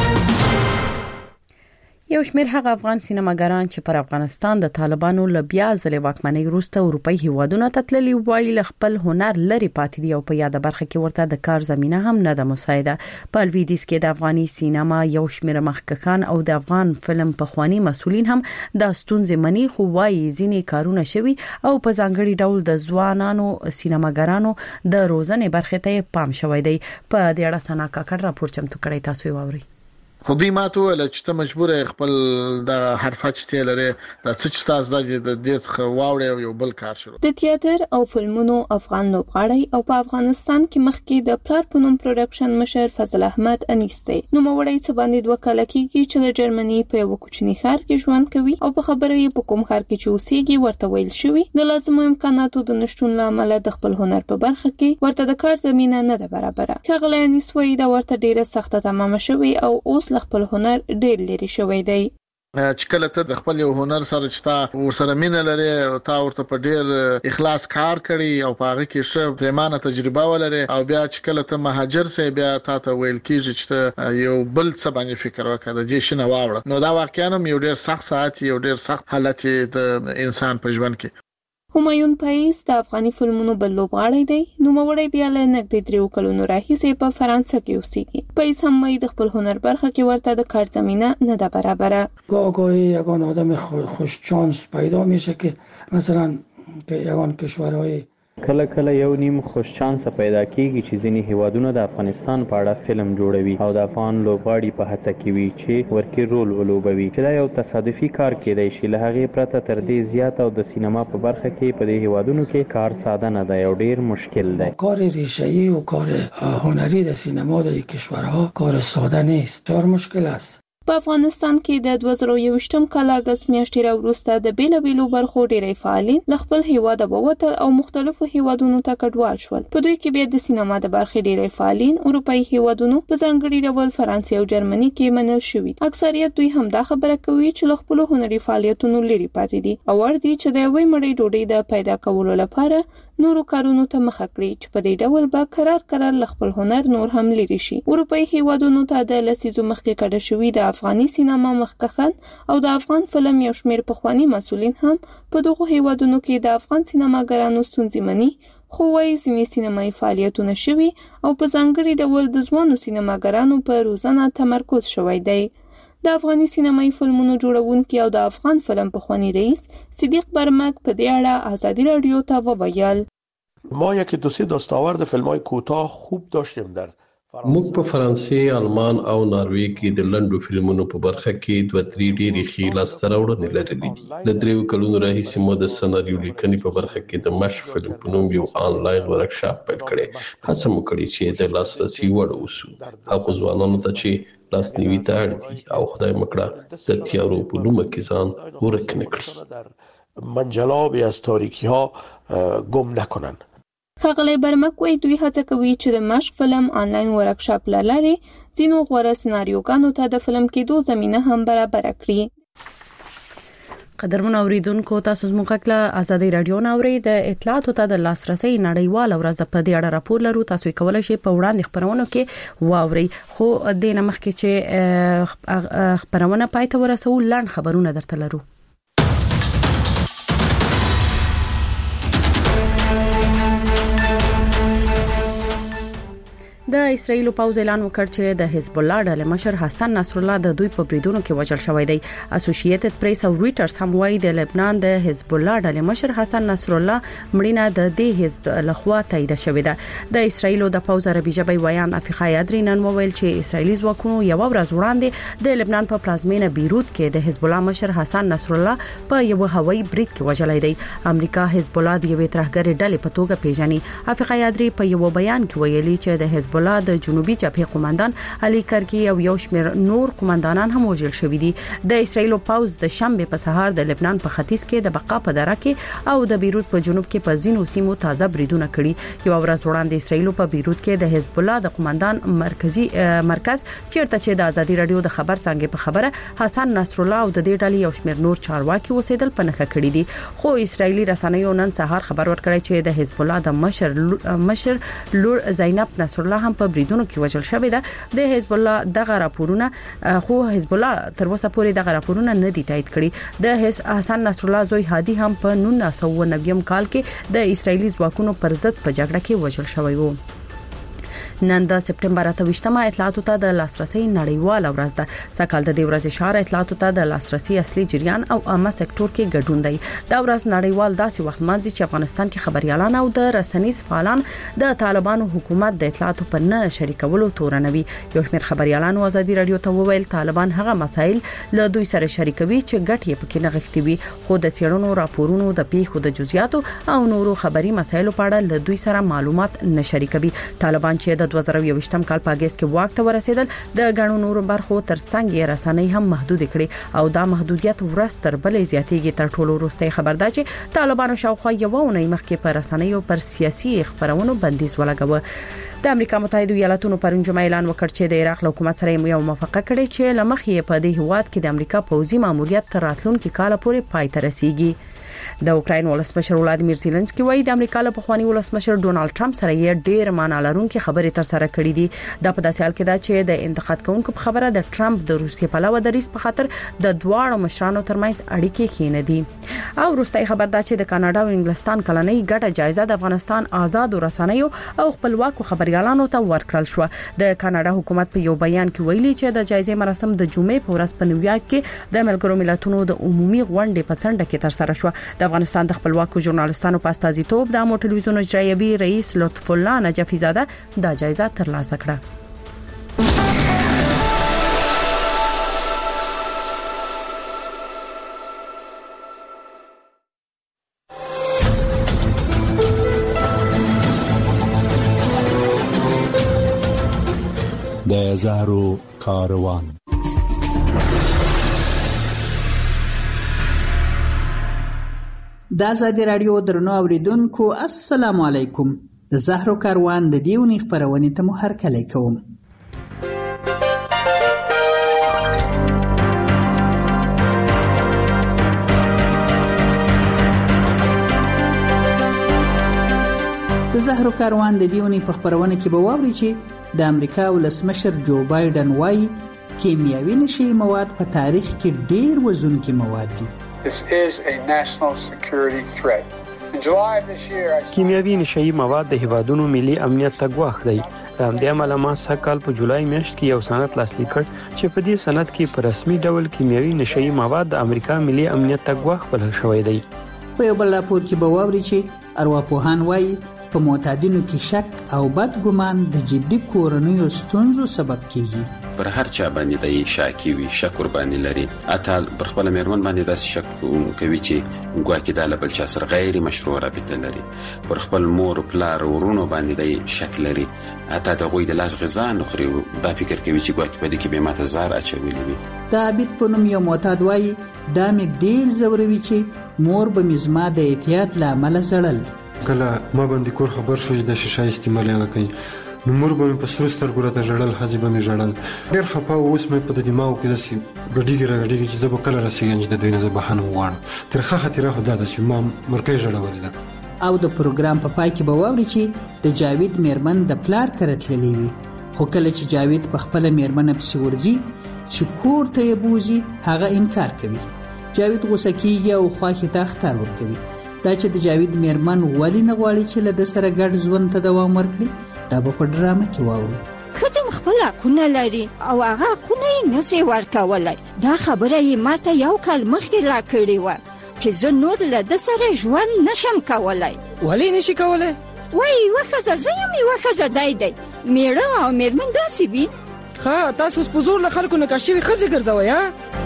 یو شمېر هغه افغان سینماګران چې پر افغانستان د طالبانو له بیا ځلې واکمنۍ وروسته اروپאי هیوادونو ته تللي وایي له خپل هنر لري پاتې دي او په یاده برخه کې ورته د کار زمينه هم نه ده مساعده. په لویدیځ کې د افغاني سینما یو شمېر مخکښان او د افغان فلم پخوانی مسؤلین هم د ستونزې مني، خو وایي ځینې کارونه شوي او په ځانګړي ډول د ځوانانو سینماګرانو د روزنې برخه ته پام شوی دی. په دې اړه سنا کاکړ راپور چمتو کړی، تاسو یې واورئ. خو دوی ماته ول چې ته مجبور خپل د حرفه چې لري د څه چې تاسو د دې څخه واوړې او یو بل کار شروع. د تیاتر او فلمونو افغان لوبغاړی او په افغانستان کې مخکې د پلار پونم پروډکشن مشر فضل احمد انیسته نو موري څه باندې دوه کال کېږي چې د جرمني په یو کوچني ښار کې ژوند کوي او په خبره یې په کوم ښار کې چې اوسېږي ورته ویل شوی د لازمو امکاناتو د نشټون لامل د خپل هنر په برخه کې ورته د کار زمينه نه ده برابره. کغله انیسوي دا ورته ډیره سخته تمامه شوی او اوس خپل هنر ډېر لري شوی دی. چې کله ته د خپل یو هنر سره چې تا ورسره مینه لري او تا ورته په ډېر اخلاص کار کړی او په هغه کې ښه پریمانه تجربه ولري او بیا چې کله ته مهاجر سې بیا تا ته ویل کیږي چې یو بل څه باندې فکر وکړه د دې شنه واوړه، نو دا واقعا یو ډېر سخت ساعت یو ډېر سخت حالت د انسان په ژوند کې. همایون پایز د افغاني فلمونو بل لوبغاړی دی. نو موري بیا له نږدې 3 کلونو راهیسې په فرانسه کې اوسېږي. پایز هم د خپل هنر برخه کې ورته د کار زمينه نه ده برابره. گاهی یگان آدم خوش شانس پیدا میشه که مثلا که یگان کشورهای کله یو نیم خوش شانس پیدا کیږي چې ځینې هیوادونه د افغانستان په اړه فلم جوړوي او د افغان لوبغاړي په هڅه کې وي چې ورکی رول ولوبوي چې دا یو تصادفي کار کېدای شي. له هغې پرته تر دې زیات او د سینما په برخه کې په دې هیوادونو کې کار ساده نه دی او ډیر مشکل دی. کار ریشه‌ای و کار هنری در سینما در کشورها کار ساده نیست، بسیار مشکل است. په افغانستان کې د 2021م کال اگست میاشتې راوروسته د بیلابیلو برخو ډیری فعالین له خپل هیواد ووتل او مختلفو هیوادونو ته کډوال شول. په دوی کې بیا د سینما د برخې ډیری فعالین اروپאי هیوادونو په ځانګړي ډول فرانسې او جرمني کې منل شوي. اکثریت دوی هم دا خبره کوي چې له خپل هنري فعالیتونو لري پاتې دي او ورته چې د یوې مړۍ ډوډۍ د پیدا کولو لپاره نورو کارونو ته مخه کړي چې په دې ډول به قرار ل خپل هنر نور هم لري شي. اروپאי هیوادونو ته د لسیزو مخکې کډه شوی د افغاني سینما مخکخن او د افغان فلم یو شمېر پخوانی مسؤلین هم په دغه هیوادونو کې د افغان سینماګرانو ستونزې مني، خو وايي ځینې سینمایي فعالیتونه شوي او په ځانګړي ډول د ځوانو سینماګرانو په روزنه تمرکز شوی دی. د افغاني سینمایي فلمونو جوړونکي او د افغان فلم پخوانی رئیس صدیق برمک په دې اړه آزادی رادیو ته وویل: ما یکی دو سه دستاورد فیلم‌های کوتاه خوب داشتیم در موږ په فرانسې، آلمان او ناروې کې د لنډو فلمونو په برخه کې 2-3 ډېرې ښې لاسته راوړنې لرلې دي. له 3 کلونو راهیسې مو د سناریو لیکنې په برخه کې د مشر فلم په نوم یو آنلاین ورکشاپ پیل کړی. هڅه مو کړې چې د لاسرسي وړ اوسو. هغو ځوانانو ته چې لاسنیوي ته اړ دي او خدای مکړه د تیارو په لومه کې ځان ورک نه کړي، منجلابی از تاریکی ها گم نکنن. ښاغلی برمک وایي دوی هڅه کوي چې د مشق فلم آنلاین ورکشاپ له لارې ځینو غوره سناریوګانو ته د فلم کېدو زمینه هم برابره کړي. قدرمن اوریدونکو، تاسو زموږ کله آزادی رادیو ناوړي د اطلاعاتو ته د لاسرسي نړیوال ورځ په دې اړه راپور لرو. تاسو کولای شئ په وړاندې خبرونو کې واوري، خو د نمخ کې چې خبرونه پای ته ورسو لاند خبرونه درته لرو. د اسرایل پوز اعلان وکړ چې د حزب الله ډلې مشر حسن نصر الله د دوی په بریدونو کې وژل شوی دی. اسوسییټډ پریس او رويټرز هم وایي د لبنان د حزب الله ډلې مشر حسن نصر الله مړینه د دې حزب لخوا تایید شوې ده. د اسرایل د پوز عربي ژبه ویان افریقای ادرینن وویل چې اسرایلی ځواکونو یو ورځ وړاندې د لبنان په پلازمینه بیروت کې د حزب الله مشر حسن نصر الله په یو هوایي برید کې وژل دی. امریکا حزب الله د یوې ترهګرې ډلې په توګه پیژني. افریقای ادري په یو بیان کې ویلي چې د حزب د جنوبي جبهه قومندان علي کرکی او یو شمېر نور قومندانان هم وژل شوي دي. د اسرایل پوز د شنبه په سهار د لبنان په ختیځ کې د بقا په دره کې او د بیروت په جنوب کې په ځینو سیمو تازه بریدونه کړي. یو ورځ وړاندې اسرایل په بیروت کې د حزب الله د قومندان مرکز چیرته چې د آزادی رادیو د خبر څنګه په خبره حسن نصر الله او د دې ډلې یو شمېر نور چارواکي اوسېدل په نخښه کړي دي. خو اسرایلی رسنیو نن سهار خبر ورکړی چې د حزب الله د مشر لور زینب نصر الله هم په بریدونو کې وژل شوی ده. د حزب الله دغه راپورونه خو حزب الله تر اوسه پورې دغه راپورونه نه دي تایید کړي. د حسن نصر الله زوی هادي هم په 1990 کال کې د اسرایلی ځواکونو پر ضد په جګړه کې وژل شوی و. نن د سپټمبر 28مه اطلاعاتو ته د لاسرسي نړیوال ورځ ده. سکهال د دې ورځې شعار اطلاعاتو ته د لاسرسي اصلي جریان او عامه سکتور کې ګډون دی. دا ورځ نړیوال داسې وخت مانځي چې افغانستان کې خبريالان او د رسنیز فعالان د طالبانو حکومت د اطلاعاتو په نه شریکولو تورنوي. یو شمېر خبريالانو آزادي رادیو ته وویل طالبان هغه مسایل له دوی سره شریکوي چې ګټ یې پکې نه غښتي وي، خو د څېړنو راپورونو د پیښو د جزئیاتو او نورو خبري مسایلو په اړه له دوی سره معلومات نه شریکوي. طالبان چې د 2020م کال په اگست کې واک ته ورسېدل د غنو نورو برخو ترڅنګ یې رسنۍ هم محدود کړي او دا محدودیت ورځ تر بلې زیاتېږي. تر ټولو وروسته خبر ده چې طالبانو شاوخوا یو اونۍ مخکې پر رسنیو پر سیاسي خبرونو بندیز ولګاوه. د امریکا متحده ایالاتونو پرون جمعه اعلان وکړ چې د عراق حکومت سره یو موافقه کړې چې لمخې په دې هواد کې د امریکا پوځي ماموریت تر راتلونکي کال پورې پای ته رسیږي. د اوکراین ولسمشر ولادیمیر زيلنسکي وایي د امریکا له پخوانی ولسمشر ډونالد ټرمپ سره یې ډېر معنا لرونکي خبرې تر سره کړې دي. دا په داسې حال کې ده چې د انتقاد کوونکو په خبره د ټرمپ د روسیې په علاوه د ریس په خاطر د دواړو مشرانو ترمنځ اړیکې ښې نه دي. او وروستي خبر ده چې د کاناډا او انګلستان کلنۍ ګټه جایزه د افغانستان آزاد رسنیو او خپلواکو خبريالانو ته ورکړل شو. د کاناډا حکومت په یو بیان کې ویلي چې د جایزې مراسم د جمعې په ورځ په نیویارک کې د ملګرو ملتونو د عمومي غونډې په څنډه کې تر سره شو. د افغانستان د خپلواکو ژورنالستانو په استازیتوب د امو ټلویزیون اجرایوي رئیس لطف الله نجفی زاده دا جایزه ترلاسه کړه. د زهرو کاروان د آزادي رادیو درنو اوریدونکو السلام علیکم. د زهرو کاروان د دیونی خبرونه ته مو هرکلی کوم. د زهرو کاروان د دیونی په خبرونه کې به واوري چې د امریکا ولسمشر جو بایدن وايي کیمیاوي نشي مواد په تاریخ کې ډیر وزونکي مواد دي. This is a national security threat. In July of this year, کیمیاوي نشي مواد د هیوادونو ملي امنیت ته ګواښ دی. د عمله ما سکهال په جولای میاشت کې یو سند لاسلیک کړ چې په دې سند کې په رسمي ډول کیمیاوي نشي مواد د امریکا ملي امنیت ته ګواښ بلل شوی دی. په یو بل راپور کې به واوري چې ارواپوهان وايي په معتادینو کې شک او بد ګمان د جدي کورنیو ستونزو سبب کیږي. پر هر چا باندې د شاکی وي شک ور باندې لري اتل پر خپل میرمن باندې د شک کوي چې ګواکې د بل چا سره غیر مشروع رابطه لري پر خپل مور پلار ورونو باندې د شک لري اته د غوی د لاس غذا نه خوري دا فکر کوي چې ګواکې په دې کې به ماته زار اچولې وي. د عبید په نوم یو معتاد وایي دا مې ډیر زوروي چې مور به مزما د احتیاط لامل زړل. کله ما باندې کور خبر شو چې د شیشه استعمال یې کوي نو مور به په سر سترګو راته ژړل حزب به مې ژړل ډېر خپه اوس مې په دماغ کې داسې غډیږي چې زه به کله رسېږم چې د دوی نه زه بهانه وغواړم ترخه خاطره خو دا ده چې ما مرکې ژړولې ده. او د پروګرام په پای کې به واوري چې د جاوید میرمن د پلار کره تللې وي خو کله چې جاوید په خپله میرمنه پسې ورځي چې کور ته یې بوځي هغه انکار کوي. جاوید غوسه کېږي او خواښې ته اخطار ورکوي. دا چې د جاوید میرمن ولې نه غواړي چې له ده سره ګډ ژوند ته دوام ورکړي دا به په ډرامه کې واورو. ښځه خپل حقونه لري او هغه حقونه یې نشي ورکولی. دا خبره یې ماته یو کال مخکې راکړې وه چې زه نور له ده سره ژوند نشم کولی. ولې نشي کولی؟ وایي یوه ښځه زه یم یوه ښځه دی دی میړه او میرمن داسې وي. ښه تاسو اوس په زور له خلکو نکاح شوي ښځې ګرځوئ ها؟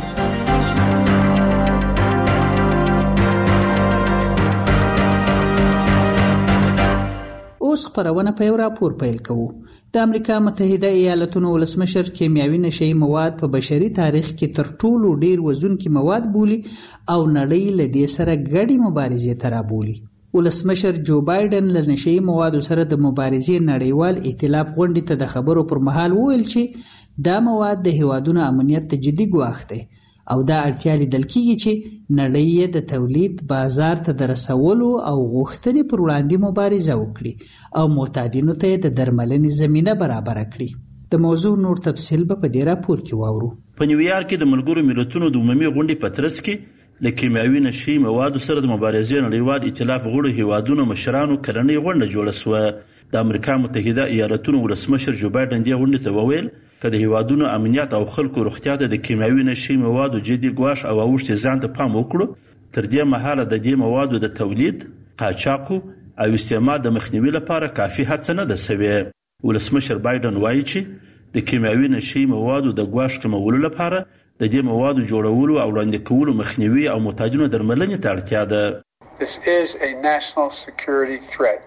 اوس خبرونه په یو راپور پیل کوو. د امریکا متحده ایالاتونو ولسمشر کیمیاوي نشي مواد په بشري تاریخ کې تر ټولو ډیر وزونکي مواد بولي او نړۍ له دې سره ګډي مبارزې ته رابولي. ولسمشر جو بایدن له نشي موادو سره د مبارزې نړیوال ائتلاف غونډې ته د خبرو پر مهال وویل چې دا مواد د هیوادونو امنیت ته جدي ګواښ دی او دا اړتیا لیدل کېږي چې نړۍ د تولید بازار ته د رسولو او غوښتنې پر وړاندې مبارزه وکړي او معتادینو ته د درملنې زمینه برابر کړي. د موضوع نور تفصیل به په دې راپور کې واورو. په نیویارک کې د ملګرو ملتونو د عمومي غونډې په ترڅ کې له کیمیاوي نشي موادو سره د مبارزې نړیوال ائتلاف غړو هیوادونو مشرانو کلنۍ غونډه جوړه شوه. د امریکا متحده ایالاتونو ولسمشر جو بایدن دې غونډې ته وویل که د هیوادونو امنیت او خلکو روغتیا ته د کیمیاوي نشي موادو جدي ګواښ او اوښتې ځان ته پام وکړو تر دې مهاله د دې موادو د تولید قاچاق او استعمال د مخنیوي لپاره کافي هڅه نه ده شوې. ولسمشر بایدن وایي چې د کیمیاوي نشي موادو د ګواښ کمولو لپاره د دې موادو جوړولو او وړاندې کولو مخنیوي او معتادینو درملنې ته اړتیا ده. This is a national security threat.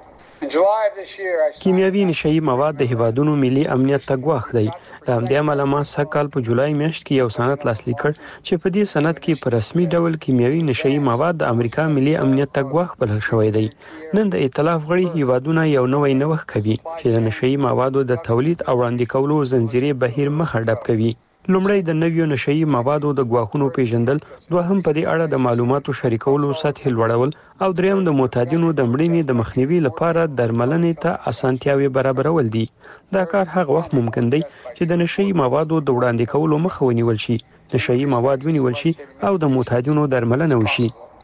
کیمیاوي نشي مواد د هیوادونو ملي امنیت ته ګواښ دی. د عمله ما سکهال په جولای میاشت کې یو سند لاسلیک کړ چې په دې سند کې په رسمي ډول کیمیاوي نشي مواد د امریکا ملي امنیت ته ګواښ بلل شوی دی. نن د ائتلاف غړي هیوادونه یو نوی نوښت کوي چې د نشي موادو د تولید او وړاندې کولو زنجیري بهیر مخه ډب کوي. لومړی د نویو نشي موادو د ګواښونو پیژندل، دوهم په دې اړه د معلوماتو شریکولو سطح لوړول او دریم د معتادینو د مړینې د مخنیوي لپاره درملنې ته اسانتیاوې برابرول دي. دا کار هغه وخت ممکن دی چې د نشي موادو د وړاندې کولو مخه ونیول شي، نشي مواد ونیول شي او د معتادینو درملنه وشي.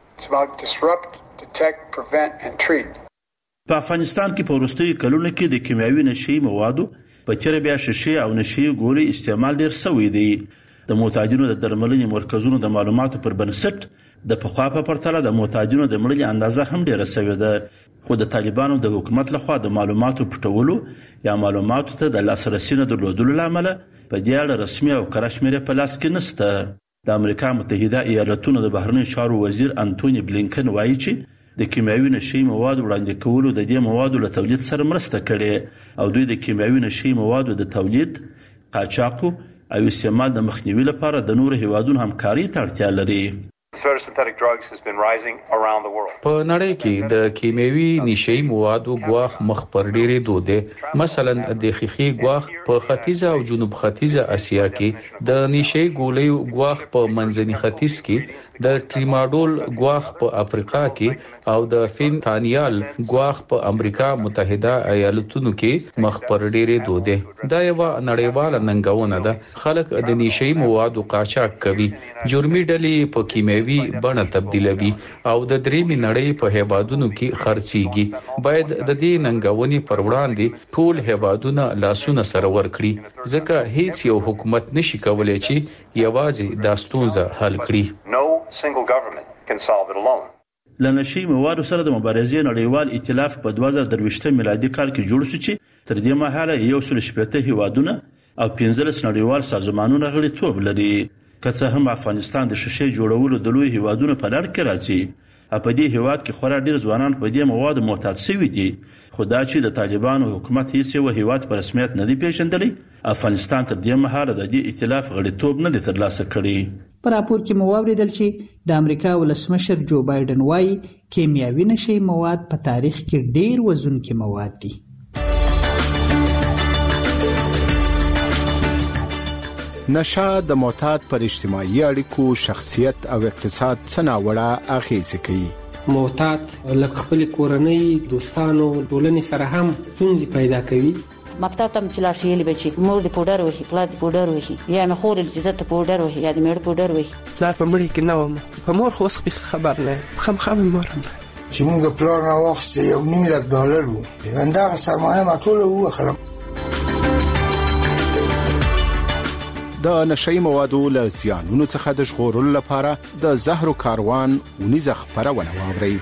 په افغانستان کې په وروستیو کلونو کې د کیمیاوي نشي موادو په چیرې بیا شیشې او نشي ګولۍ استعمال ډیر شوی دی. د معتادینو د درملنې مرکزونو د معلوماتو پر بنسټ د پخوا په پرتله د معتادینو د مړینې اندازه هم ډیره شوې ده، خو د طالبانو د حکومت لخوا د معلوماتو پټولو یا معلوماتو ته د لاسرسي نه درلودلو لامل په دې اړه رسمي او کره شمیرې په لاس کې نشته. د امریکا متحده ایالاتونو د بهرنیو چارو وزیر انټونی بلینکن وایي چې د کیمیاوي نشي موادو وړاندې کولو د دې موادو له تولید سره مرسته کړې او دوی د کیمیاوي نشي موادو د تولید، قاچاق او استعمال د مخنیوي لپاره د نورو هیوادونو همکاري ته اړتیا لري. په نړۍ کې د کیمیاوي نشئی موادو غواخ مخ پر ډېرې دوده. مثلا د خيخي غواخ په ختیځه او جنوب ختیځه اسیا کې، د نشئی ګولیو غواخ په منځني ختیځ کې، د ټریماډول غواخ په افریقا کې او د فینتانیال غواخ په امریکا متحده ایالاتونو کې مخ پر ډېرې دوده. دا یو نړیواله ننګونه ده. خلک د نشئی موادو قاچاق کوي، جرمي ډلې په کیمیاوي بڼه تبدیلوي او د درېمې نړۍ په هیوادونو کې خرڅيږي. باید د دې ننګونې پر وړاندې ټول هیوادونه لاسونه سره ورکړي، ځکه هیڅ یو حکومت نشي کولای چې یوازې دا ستونزه حل کړي. لنشي موادو سره د مبارزې نړیوال ائتلاف په 2023 میلادي کال کې جوړ شو چې تر دې مهاله 180 هیوادونه او 15 نړیوال سازمانونه غړیتوب لري. که څه هم افغانستان د شیشې جوړولو د لوی هیوادونو په لړ کې راځي، په دې هیواد کې خورا ډیر ځوانان په دې موادو معتاد شوي دي. خدا چې د طالبانو حکومت هیڅ یو هیواد په رسمیت نه دی پیژندلی، افغانستان تر دې مهاله د دې ائتلاف غړیتوب نه دی ترلاسه کړی. په راپور کې مو واوریدل چې د امریکا ولسمشر جو بایدن وايي کیمیاوي نشئی مواد په تاریخ کې ډیر وزونکي مواد دي. نشه د معتاد پر اجتماعي اړیکو، شخصیت او اقتصاد څناوړه اغیزه کوي. معتاد لکه خپل کورنۍ، دوستانو، ټولنې سره هم ستونزې پیدا کوي. مکتب ته چې لاړ شي بچي مور د پودر وهي، پلار د پودر وهي، یا مې خور د عزت پودر وهي، یا د مېړه پودر وهي. پلار په مړي کې نه وم، په مور خو اوس خبر نه خام مور هم چې موږ پلار نه واخیست $1,000,000 وو، همدغه سرمایه ما ټوله واخلم. د نشئی موادو له زیانونو څخه د ژغورلو لپاره د زهرو کاروان ونیزه خپرونه واوري.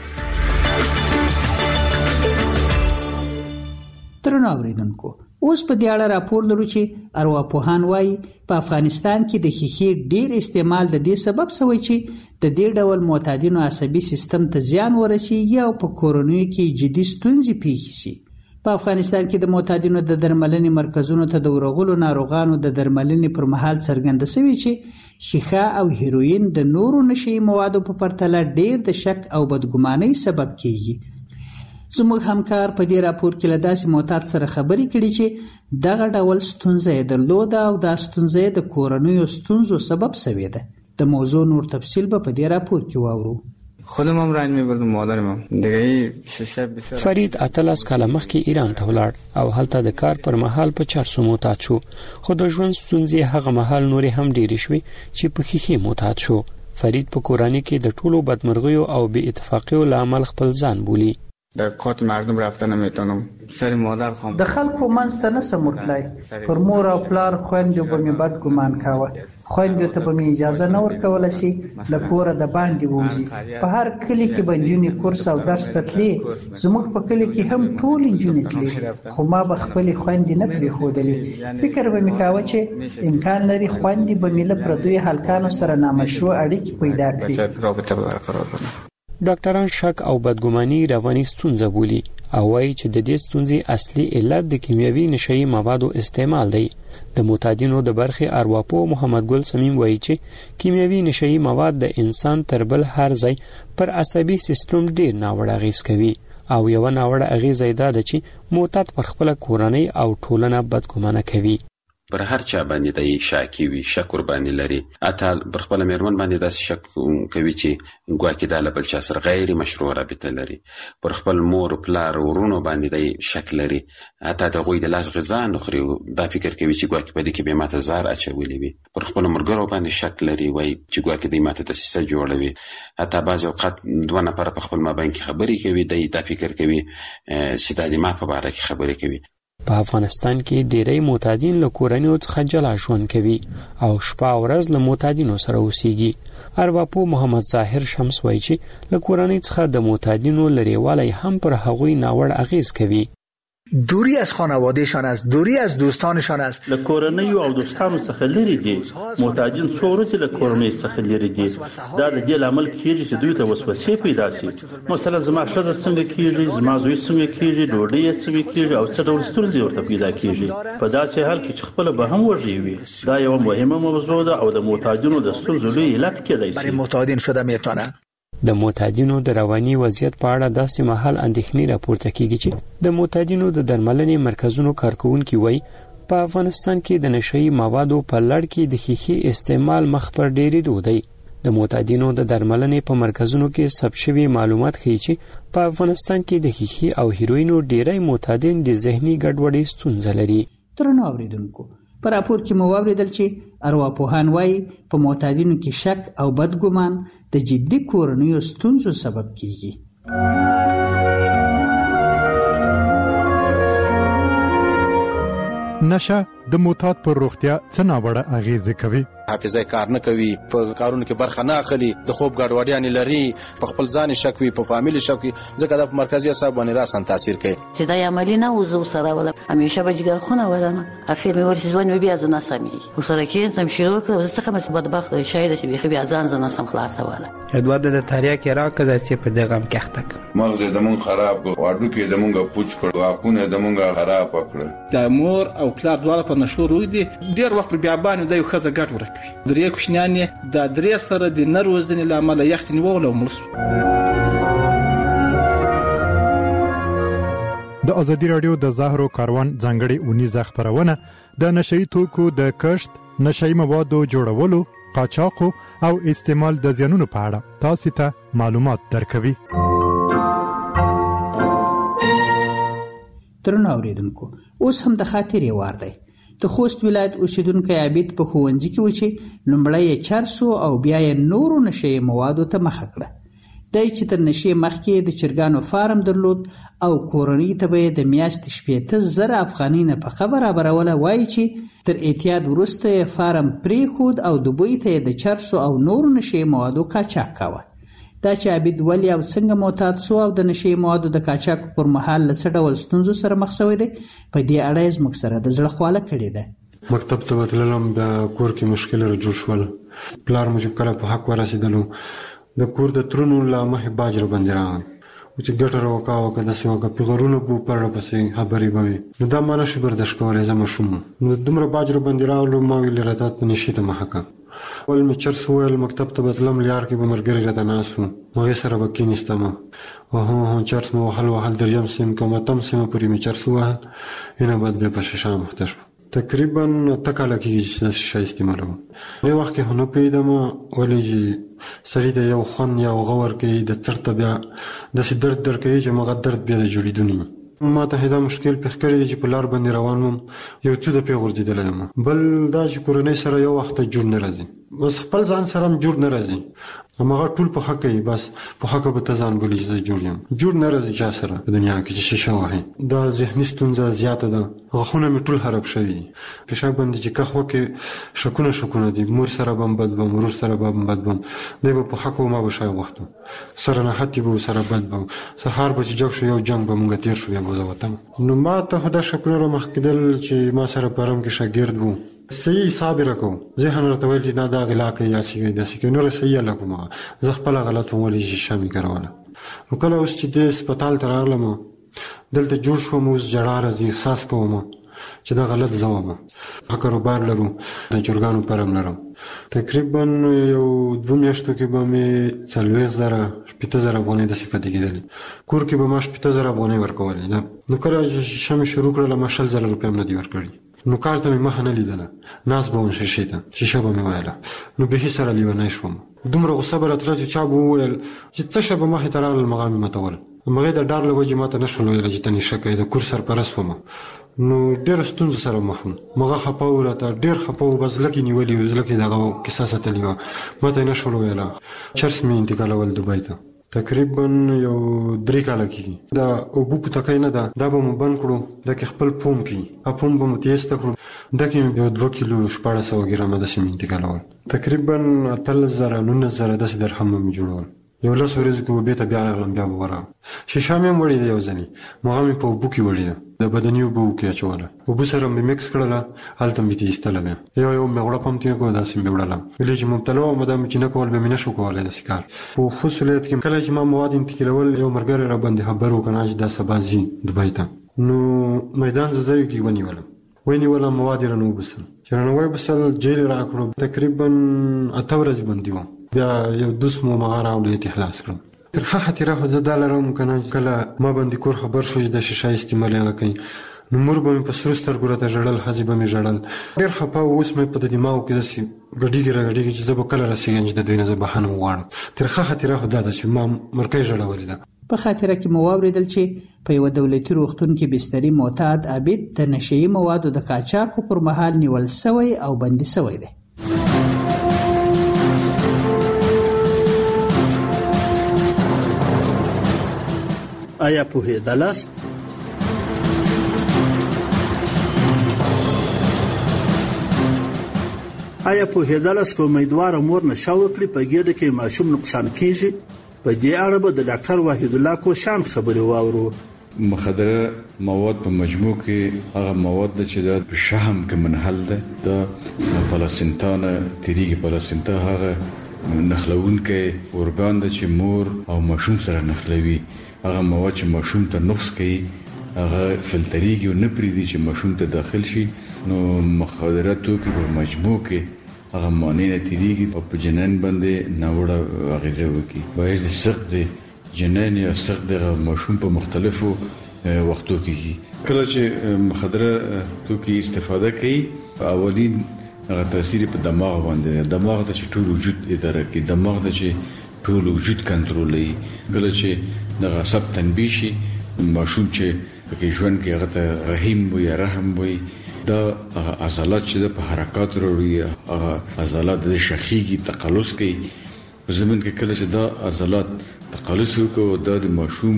درنو اوریدونکو، اوس په دې اړه راپور لرو چې ارواپوهان وايي په افغانستان کې د خیخي ډیر استعمال د دې سبب شوی چې د دې ډول معتادینو عصبي سیستم ته زیان ورسیږي او په کورونو کې جدي ستونزې پیښ شي. په افغانستان کې د معتادینو د درملنې مرکزونو ته د ورغلو ناروغانو د درملنې پر مهال څرګنده شوی چې شیشه او هیروین د نورو نشئی موادو په پرتله ډیر د شک او بدګمانۍ سبب کیږي. زموږ همکار په دې راپور کې له داسې معتاد سره خبرې کړي چې دغه ډول ستونزه یې درلوده او دا ستونزه د کورنیو ستونزو سبب شوې ده. د موضوع نور تفصیل به په دې راپور کې واورو. خودم هم رنج می‌بردم، مادرم هم دیگه شیشه بسیار. فرید اتلس کاله مخکې ایران ته ولاړ او هلته د کار پر مهال په 400 معتاد شو، خو د ژوند ستونزې هغه مهال نورې هم ډېرې شوې چې په خیخي معتاد شو. فرید په کورانی کې د ټولو بدمرغیو او بې اتفاقیو لامل خپل ځان بولي. در قات مردم رفتن نمیتونم، سر مادر خواهم. د خلکو منځ ته نسم ورتلای، پر مور او پلار خویندو به مې بد ګمان کاوه، خویندو ته به مې اجازه نه ورکوله چې له کوره د باندې ووځي. په هر کلی کې به نجونې کورس او درس ته تلې، زموږ په کلی کې هم ټول نجونې تلې، خو ما به خپلې خویندې نه پرېښودلې. فکر به مې کاوه چې امکان لري خویندې به مې له پردیو هلکانو سره نامشروع اړیکې پیدا کړي. ډاکټران شک او بدګماني رواني ستونزه بولي او وايي چې د دې ستونزې اصلي علت د کیمیاوي نشئی موادو استعمال دی. د معتادینو د برخې ارواپوه محمد ګل سمیم وايي چې کیمیاوي نشئی مواد د انسان تر بل هر ځای پر عصبي سیستم ډیر ناوړه اغیز کوي او یو ناوړه اغیز دا ده چې معتاد پر خپل کورنۍ او ټولنه بدګمانه کوي. پر هر چا باندې د شاکی وي، شک ور باندې لري. اتل پر خپل میرمن باندې د شک کوي چې ګواکې د بل چا سره غیر مشروع رابطه لري. پر خپل مور او پلار ورونو باندې د شک لري. اته د غوی د لاس غذا نه خوري، دا فکر کوي چې ګواکې په دې کې به ماته زار اچولې وي. پر خپل مرګرو باندې شک لري، وای چې ګواکې د ماته تاسیسه جوړوي. اته بعض اوقات دوه نفر په خپل مابین کې خبرې کوي، دا فکر کوي چې د ما په اړه خبرې کوي. په افغانستان کې ډېری معتادین له کورنیو څخه جلا ژوند کوي او شپه او ورځ له معتادینو سره اوسېږي. ارواپوه محمد ظاهر شمس وایي چې له کورنۍ څخه د معتادینو لرېوالی هم پر هغوی ناوړه اغیز کوي. دوری از خانوادهشان است، دوری از دوستانشان است. له کورنۍ او دوستانو څخه لري دي. معتادین څو ورځې له کورنۍ څخه لري دي. دا د دې لامل کېږي چې دوی ته وسوسې پیدا شي. مثلا زما ښځه څنګه کېږي، زما زوی څنګه کېږي، ډوډۍ یې څنګه کېږي او څه ډول ستونزې ورته پیدا کېږي. په داسې حال کې چې خپل به هم وږي وي. دا یو مهمه موضوع ده او د معتادینو د ستونزو لوی علت کېدای شي. برای معتادین شده میتونه. د معتادینو د رواني وضعیت په اړه داسې مهال اندېښنې راپورته کیږي چې د معتادینو د درملنې مرکزونو کارکونکي وایي په افغانستان کې د نشئی موادو په لړ کې د ښیښې استعمال مخ پر ډېرېدو دی. د معتادینو د درملنې په مرکزونو کې ثبت شوي معلومات ښیي چې په افغانستان کې د ښیښې او هیروینو ډېری معتادین د ذهني ګډوډۍ ستونزه لري. درنو اوریدونکو، په راپور کې مو واوریدل چې ارواپوهان وایي په معتادینو کې شک او بدګمان د جدي کورنیو ستونزو سبب کیږي. نشه د معتاد پر روغتیا څه ناوړه اغیزه کوي؟ حافظه کار نه کوي، په کارونو کې برخه نه اخلي، د خوب ګډوډیاں لري، په خپل ځان شک وي، په فامیل شک وي، ځکه د مرکزی اعصاب باندې راسن تاثیر کوي. چې دا عملی نه وزو سره ولا همیشه بجګر خونه ولنه اخر مې ورسې ځوان بیا زنه سمي وسره کې سم شروع کړ زه څنګه مې بدبخت شاید چې بیا ځان زنه سم خلاص ولا ادوار د تاریخ راکړه چې په دغه هم کېخته مغز د مون خراب واډو کې د مونږه پوچ کړ واقونه د مونږه خراب کړ. د مور او پلار دواړه په نشو روي دي ډیر وخت بیا باندې د یو خزه ګټ ورکوي. درې کوشنیانې د درې سره د نروزنې لامل یختنی وول او ملس. د ازادي رادیو د زهرو کاروان ځانګړي اونیزه خبرونه د نشئی توکو د کښت، نشئی موادو جوړولو، قاچاقو او استعمال د زیانونو په اړه تاسو ته معلومات درکوي. درنو اوریدونکو، اوس هم د خاطرې وار دی. د خوست ولایت اوسیدونکی عابد په ښوونځي کې و چې لومړی یې چرسو او بیا یې نورو نشئی موادو ته مخه کړه. دی چې تر نشې مخکې د چرګانو فارم درلود او کورنۍ ته به یې د میاشتې 80,000 افغانۍ نفقه برابروله، وایي چې تر اعتیاد وروسته یې فارم پرېښود او دوبۍ ته یې د چرسو او نورو نشئی موادو قاچاق کاوه. دا چې عابد ولې او څنګه معتاد سو او د نشئی موادو د قاچاق پر مهال له څه ډول ستونزو سره مخ شوی دی، په دې اړه یې زموږ سره د زړه خواله کړې ده. مکتب ته وتلم، بیا کور کې مشکل را جوړ شول. پلار مو چې کله په حق ورسېدلو د کور د ترونو له مخې باج را باندې راغی چې ګټه راوکاوه که داسې وکړه پیغارونه به پرله پسې خبرې به وي. نو دا ما نشي برداشت کولی، زه ماشوم نو دومره باج را باندې راغلو. ما ویل راته نشي ته مخه کړه. ول مې چرس وویل مکتب ته به تلم، لیار کې به ملګري راته ناست وو، هغې سره به کېنېستم. چرس مې وهل دریم سیم که اتم سیمه پورې مې چرس ووهل، اینه بعد بیا په شیشه مخته شوم. تقریبا 8 کاله کېږي چې شیشه استعمالوم. دې وخت کې خو نه پوهېدم ولې چې سړي د یو خوند یا غور کوي د چرته بیا داسې درد درکوي چې مغه درد بیا د جوړېدو نه وي. ما ته دا مشکل پېښ کړی دی چې په لار باندې روان وم، یو څه د پې غورځېدلی یم. بل دا چې کورنۍ سره یو وخت جوړ نه راځي، بس خپل ځان سره هم جوړ نه راځي. هماغه ټول په حق کوي، بس په حق به ته ځان بولي چې زه جوړ یم. جوړ نه راځي چا سره په دنیا کې چې شیشه وهي. دا ذهني ستونزه زیاته ده، غاښونه مې ټول خراب شوي دي. پیشاب باندې چې قهوه کې شکونه دي، مور سره به هم بد بم، ورور سره به هم بد بم. دی به په حق و ما به شای غوښتو سره نښتې به سره بد به سهار به چې جګ شو یو جنګ به مونږ تېر شو، بیا به زه وتم. نو ما ته خو دا شکونه را مخ کېدل چې ما سره په حرم کې شاګرد وو. صحیح حساب یې راکوم، ذهن راته ویل چې دا غلا کوي یا څه کوي داسې کوي. نور صحیح هله کوم، زه خپله غلط وم ولې شیشه مې کروله. نو کله اوس چې دې هسپتال ته راغلم، دلته جوړ شوم، اوس ژړا راځي، احساس کوم چې دا غلط زه وم. کاروبار لرو، د چرګانو فارم لرم. تقریبا یو 2 میاشتو کې به مې 40,000 افغانۍ داسې پاتې کېدلې. کور کې به ما 80,000 افغانۍ ورکولې. نو کله شیشه مې شروع کړله ما 60,000 روپۍ هم نه دي ورکړي. نو کار ته مې مخه نه لیدله، ناست به وم شیشې ته، شیشه به مې ویله. نو بیخي سره لیونی شوم. دومره غصه به راتله چې چا به وویل چې څه شه به مخې ته راغلل، مغه مې متول. مغې د ډار له وجې ما ته نه شول ویله چې ته نشه کوې، د کور سرپرست وم. نو ډېرو ستونزو سره مخ وم. مغه خفه و راته، ډېر خفه و، بس زړه کې نیولي و، زړه کې دغه کیسه ساتلې وه. ما ته یې نه شول ویله. چرس مې انتقالول دوبۍ ته. تقریبا یو 3 کاله کېږي. دا اوبو پوتکی نه ده، دا به مو بند کړو، دا کې خپل پوم کړي، پوم به مو تیسته کړو. دا کې یو 2 کیلو 1400 ګرامه داسې مې انتقالول. تقریبا 18,000-19,000 داسې درهم مې جوړول. یو 10 ورځې کې بېرته بیا راغلم، بیا به ورغلم. شیشه مې هم وړې ده یو ځلې، مغه مې په اوبو کې وړې ده. د بدني اوبو کې اچوله اوبو سره مې میکس کړله هلته مې ایستله بیا یو مې غوړه پم تېر کړه داسې مې وړله ویلې چې مبتلا وم دا مې چې نه کول به مې نه شو کولی داسې کار په خصوصیت کې کله چې ما مواد انتقالول یو ملګری را باندې خبر وکړه چې دا سبا ځي دبۍ ته نو میدان ځای کې ونیولم مواد یې رانه وبسل چې رانه وبسل جیل راکړو تقریبا 8 ورځې باندې وم بیا یو دوست مو مغه راوړی خلاص کړم تر خاطر خو زه دا لرم کنه کله ما باندې کور خبر شو چې د شیشه استعمال هغه کوي نو مور به مې په سرو سترګو راته ژړل ښځې به مې ژړل ډېر خفه اوس مې په دماغ کې داسې ګډېږي چې زه به کله رسېږم چې د دوی نه زه بښنه وغواړم ترخه خاطره خو دا ده چې ما مرکۍ ژړولې ده په خاطره کې مو واورېدل چې په یوه دولتي روغتون کې بستري معتاد عابد د نشهیي موادو د قاچاقو پر مهال نیول سوی او بندي سوی دی. آیا پوهېدلاست؟ آیا پوهېدلاست که امیدواره مور نشه وکړي په ګېډه کې ماشوم نقصان کیږي؟ په دې اړه به د ډاکټر وحید الله کوشان خبرې واورو. مخدره مواد په مجموع کې هغه مواد ده چې د شحم کې منحل ده د پلاسینتا نه تیریږي. پلاسینتا هغه نخلونکی ارګان ده چې مور او ماشوم سره نخلوي. هغه مواد چې ماشوم ته نقص کوي هغه فلتریږي او نه پریږدي چې ماشوم ته داخل شي. نو مخدره توکي په مجموع کې هغه معنی نه تیریږي او په جنین باندې ناوړه اغیزه وکړي. باعث د سخت جنین یا سخت د ماشوم په مختلفو وختو کې کله چې مخدره توکي استفاده کوي اولین هغه تاثیر په دماغ باندې دماغ ته ټول وجود اداره کوي. دماغ ته چې ټول وجود کنټرولوي. کله چې دغه عصب تنبیه شي ماشوم چې په ژوند کې هغه ته رحیم وي رحم وي دا عضلات چې په حرکات وروړي هغه عضلات د شخیږي تقلص کوي. په زمين کې کله چې دا عضلات تقلص وکړي دا د ماشوم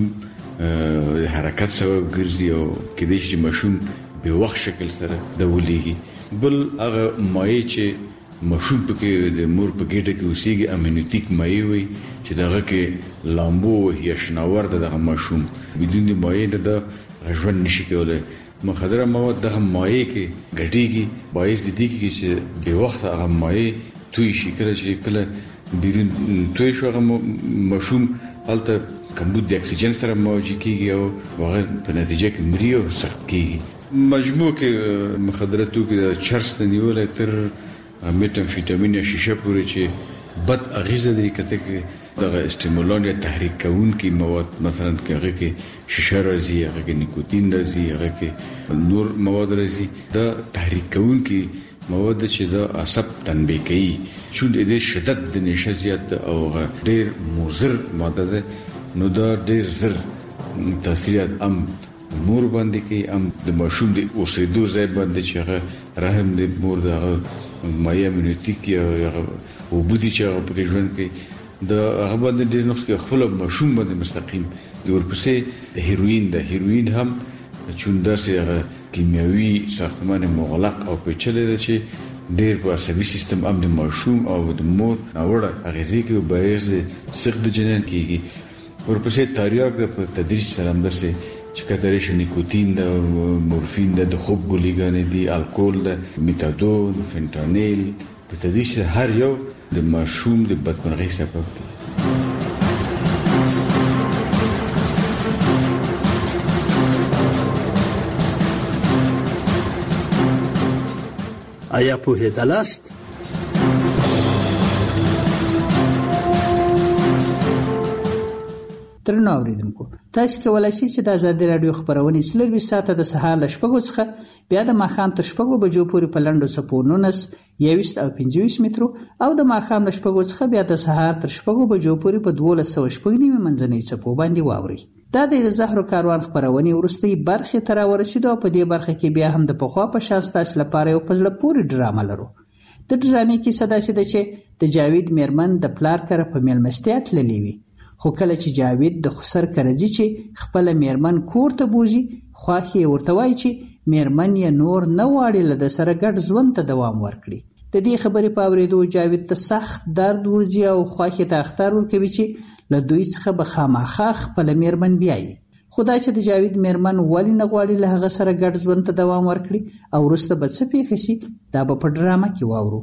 حرکت سبب ګرځي او کله چې ماشوم به وخت شکل سره د ولېږي. بل هغه مایع چې ماشوم پکې د مور په ګډه کې اوسېږي امنیتیک مایع وي چې دغه کې لامبو یا شناور دغه ماشوم بدون مایع د ژوند نشي کولای. مخدره مواد دغه مایع کې ګډېږي باعث دي چې به وخت هغه مایع توی شي. کله چې کله بیرون توی شو هغه ماشوم هلته کمبود د اکسیجن سره مواجه کیږي او هغه په نتیجه کې مري او سخت کیږي. مجموع کې مخدره توکي د چرس نه نیولې تر میتامفیټامین یا شیشه پورې چې بد اغیزه لري کته کې دغه استیمولان یا تحریک کوونکي مواد مثلا کې هغه کې شیشه راځي هغه کې نیکوتین راځي هغه کې نور مواد راځي. دا تحریک کوونکي مواد چې د عصب تنبیه کوي چې د شدت د نشه زیات او ډېر مضر ماده ده. نو دا ډېر زر تاثیرات مور باندې کې د ماشوم د اوسېدو ځای باندې چې هغه رحم د مور د مایع امنیتیک یا وبودي چې هغه په ژوند کې د هغه باندې ډېر نقص کې خپل ماشوم باندې مستقیم د ورپسې هیروین هم چوندا سي هغه کیمیاوي ساختمان مغلق او پیچلې ده چې ډېر په عصبي سیستم د ماشوم او د مور اورا اغیزې کې باعث سخت جنین کېږي. ورپسې تاریاک د تدریج سره همداسې چې کترې نیکوتین د مورفین د خوب ګولېګانې دي الکول د میتادون فنټانیل په تدریج هر یو د ماشوم د بدمرغۍ سبب کیږي. آیا پوهېدلاست؟ درنو اوریدونکو تاسو کولای شئ چې د آزادۍ رادیو خبرونه 24 ساعته د سهار ل 8 څخه بیا د ماښام تر 8 بجو پورې په لنډو څپو 19 21 او 25 مترو او د ماښام ل 8 څخه بیا د سهار تر 8 بجو پورې په 1290 منځنۍ څپو باندې واوري. دا د زهرو کاروان خبرونه ورستۍ برخه تر ورسېدو په دې برخه کې بیا هم د پخوا په شان تاسو لپاره یو پزړه پوری ډرامه لرو. د ډرامې کې صدا شته چې د جاوید میرمن د پلار کړه په میلمستیا تللی وي. خو کله چې جاوید د خسر کرځي چې خپل میرمن کور ته بوزي خواخي ورته وایي چې میرمن یې نور نه واړي لده سره ګډ ژوند ته دوام ورکړي. د دې خبرې په اورېدو جاوید ته سخت درد ورځي او خواخي ته اختار ورکوي چې له دوی څخه به خامخا خپل میرمن بیایي. خدای چې د جاوید میرمن ولې نه غواړي له هغه سره ګډ ژوند ته دوام ورکړي او وروسته به څه پیښه شي دا به په ډرامه کې واورو.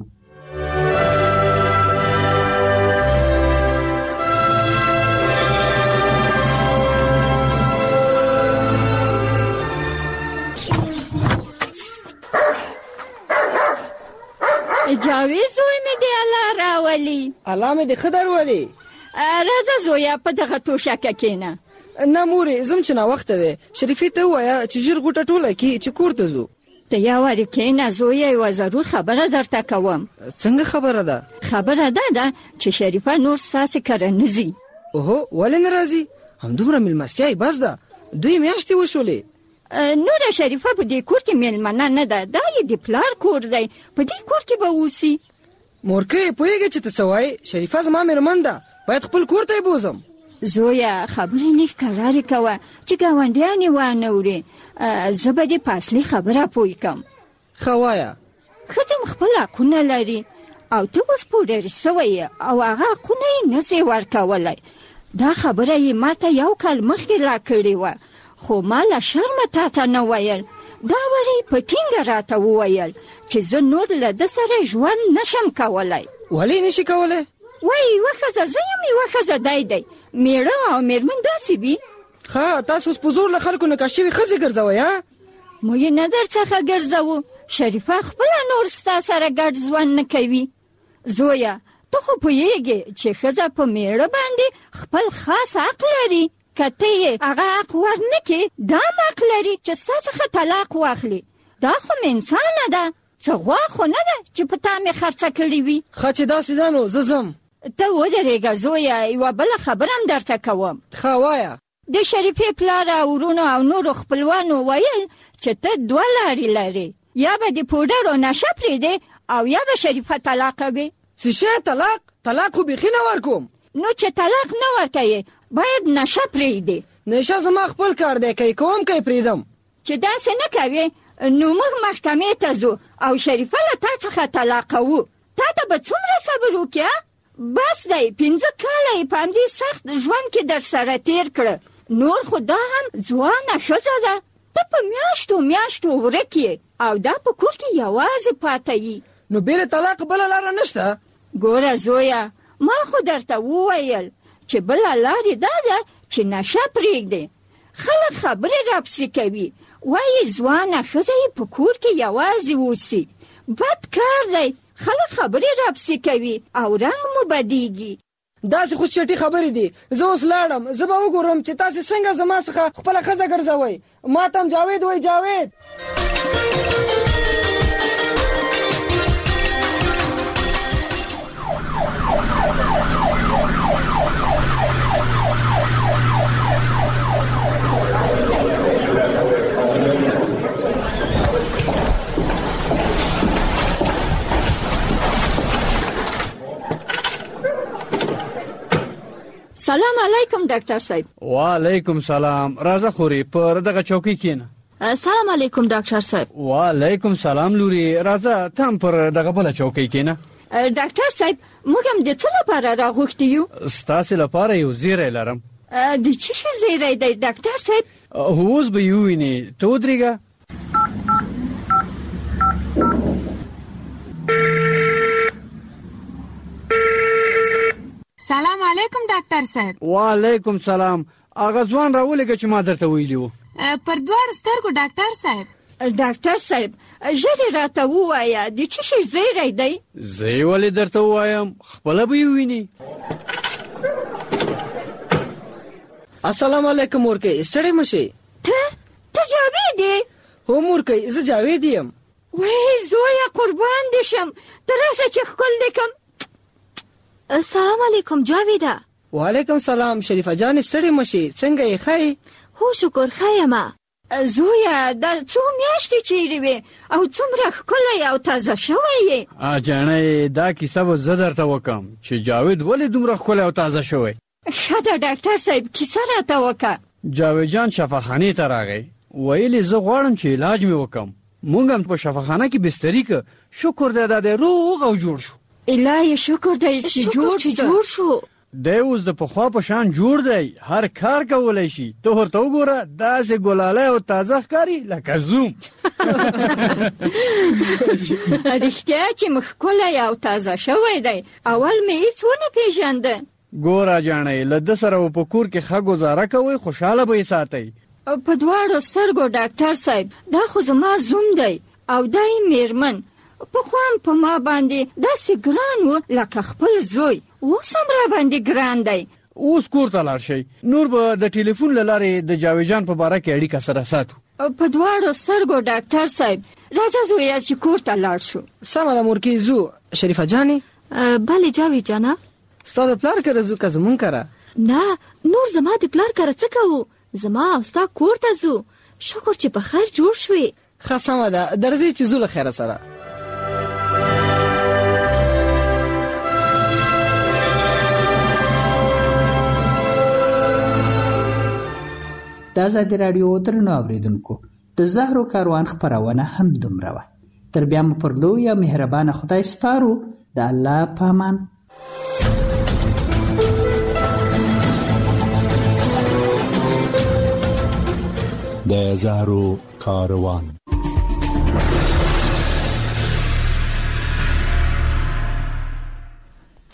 جاوید زوی مې دی الله راولي. الله مې دې ښه درولي. راځه زویه په دغه توشکه کښېنه. نه مورې ځم چې ناوخته دی. شریفې ته ووایه چې ژر غوټه ټوله کړي چې کور ته ځو. ته یا وارې کښېنه زویه، یوه ضرور خبره درته کوم. څنګه خبره ده؟ خبره دا ده چې شریفه نور ستاسې کره نه ځي. اوهو ولې نه راځي؟ همدومره مېلمستیا یې بس ده. 2 میاشتې وشولې. نوره شریفه په دې کور کې مېلمنه نه ده، دا یې د پلار کور دی، په دې کور کې به اوسي. مورکۍ پوهېږې چې ته څه وایې؟ شریفه زما مېرمن ده، باید خپل کور ته یې بوزم. زویه خبرې نه ښکارارې کوه چې ګاونډیانې وانه وړې. زه به دې په اصلي خبره پوه کړم. ښه وایه. ښځه خپل حقونه لري او ته اوس پوډرې سوی یې او هغه حقونه یې نسې ورکولی. دا خبره یې ما ته 1 کال مخکې را کړې وه، خو ما له شرمه تا ته نه ویل. دا وړی په ټینګه راته وویل چې زه نور له ده سره ژوند نشم کولی. ولې نشي کولی؟ وایي یوه ښځه زه یم، یوه ښځه دی دی، میړه او میرمن داسې وي. ښه تاسو اوس په زور له خلکو نکاح شوي ښځې ګرځوئ. موږ یې نه در څخه ګرځوو. شریفه خپله نور ستا سره ګډ ژوند نه کوي. زویه ته خو پوهېږې چې ښځه په میړه باندې خپل خاص حق لري. که ته یې هغه حق ورنکې دا هم حق لري چې ستا څخه طلاق واخلي. دا خو مې انسانه ده، څه غوا خو نه ده چې په تا مې خرڅه کړې وي. ښه چې داسې ده نو زه ځم. ته ودرېږه زویه، یوه بله خبره هم درته کوم. ښه وایه. د شریفې پلار او ورونو او نورو خپلوانو ویل چې ته 2 لارې لرې، یا به د پوډرو نشه پرېږدې او یا به شریفه طلاقوې. څه شی طلاق؟ طلاق خو بیخي نه ورکوم. نو چې طلاق نه ورکوې باید نشه پرېږدې. نشه زما خپل کار دی، که یې کوم که یې پرېږدم. چې داسې نه کوې نو موږ محکمې ته ځو او شریفه له تا څخه طلاقوو. تا ته به څومره صبر وکړه؟ بس دی 15 کاله یې په همدې سخت ژوند کې در سره تېر کړه. نور خو دا هم ځوانه ښځه ده، ته په میاشتو میاشتو ورک یې او دا په کور کې یوازې پاته یي. نو بېله طلاق بله لاره نشته؟ ګوره زویه ما خو درته وویل چې بله لارې دا ده چې نشه پرېږدې. خلک خبرې راپسې کوي، وایي ځوانه ښځه یې په کور کې یوازې اوسي. بد کار دی، خلک خبرې راپسې کوي او رنګ مو بدیږي. داسې خو چټي خبرې دي. زه اوس لاړم، زه به وګورم چې تاسې څنګه زما څخه خپله ښځه ګرځوئ. ما ته هم جاوید وایي. جاوید سلام علیکم ډاکټر صاحب. وعلیکم سلام. راځه خوري پر دغه چوکۍ کېنه. سلام علیکم ډاکټر صاحب. وعلیکم سلام لوري. راځه ته هم پر دغه بله چوکۍ کېنه. ډاکټر صاحب موږ هم د څه لپاره راغوښتي یو؟ ستاسې لپاره یو زیری لرم. د څه شي زیری دی ډاکټر صاحب؟ اوس به یې ووینې. ته ودرېږه. سلام علیکم ډاکټر صاحب. وعلیکم سلام. هغه ځوان راولېږه چې ما درته ویلي وو. پر 2 سترګو ډاکټر صاحب. ډاکټر صاحب ژر یې راته ووایه د څه شي زیری دی؟ زه یې ولې درته ووایم، خپله به یې ووینې. السلام علیکم مورکۍ. ستړی مه شې. ته جاوید یې؟ هو مورکۍ زه جاوید یم. وای زویه قربان دې شم، ته راشه چې ښکل دې کړم. السلام علیکم جاویده. وعلیکم سلام شریفه جانې. ستړی مه شې. څنګه یې ښه یې؟ هو شکر ښه یم. زویه دا څو میاشتې چیرې وې او څومره ښکلی او تازه شوی یې. جانې دا کیسه به زه درته وکړم چې جاوید ولې دومره ښکلی او تازه شوی. ښه ده ډاکټر صاحب کیسه راته وکړه. جاوید جان شفاخانې ته راغی، ویلې زه غواړم چې علاج مې وکړم. مونږ هم په شفاخانه کې بستري که. شکر دی دا دی روغ او جوړ شو. الهی شکر دی چې جوړ شو. دی اوس د پخوا په شان جوړ دی، هر کار کولی شي. ته ورته وګوره داسې ګلالی او تازه ښکاري لکه زوم. رښتیا چې مخ ښکلی او تازه شوی دی، اول مې هېڅ ونه پېژانده. ګوره جانۍ، له ده سره په کور کې ښه ګزاره کوئ، خوشحاله به یې ساتئ. په دواړو سترګو ډاکټر صاحب، دا خو زما زوم دی او دا یې مېرمن. پخوا په ما باندې داسې ګران و لکه خپل زوی، اوس هم را باندې ګران دی. اوس کور ته لاړ شئ، نور به د ټلیفون له لارې د جاوید جان په باره کې اړیکه سره ساتو. په دواړو سترګو ډاکټر صاحب، راځه زویه چې کور ته لاړ شو. سمه ده مورکۍ، ځو. شریفه جانې؟ بله جاوید جانه. ستا د پلار کره ځو که زمونږ کره؟ نه، نور زما د پلار کره څه کوو، زما او ستا کور ته ځو. شکر چې په خیر جوړ شوې. ښه سمه ده، درځئ چې ځو له خیره سره. د ازادي راډیو درنو اوریدونکو، د زهرو کاروان خپرونه هم دومره وه. تر بیا مو پر لوی یا مهربانه خدای سپارو. د الله په امان. د زهرو کاروان.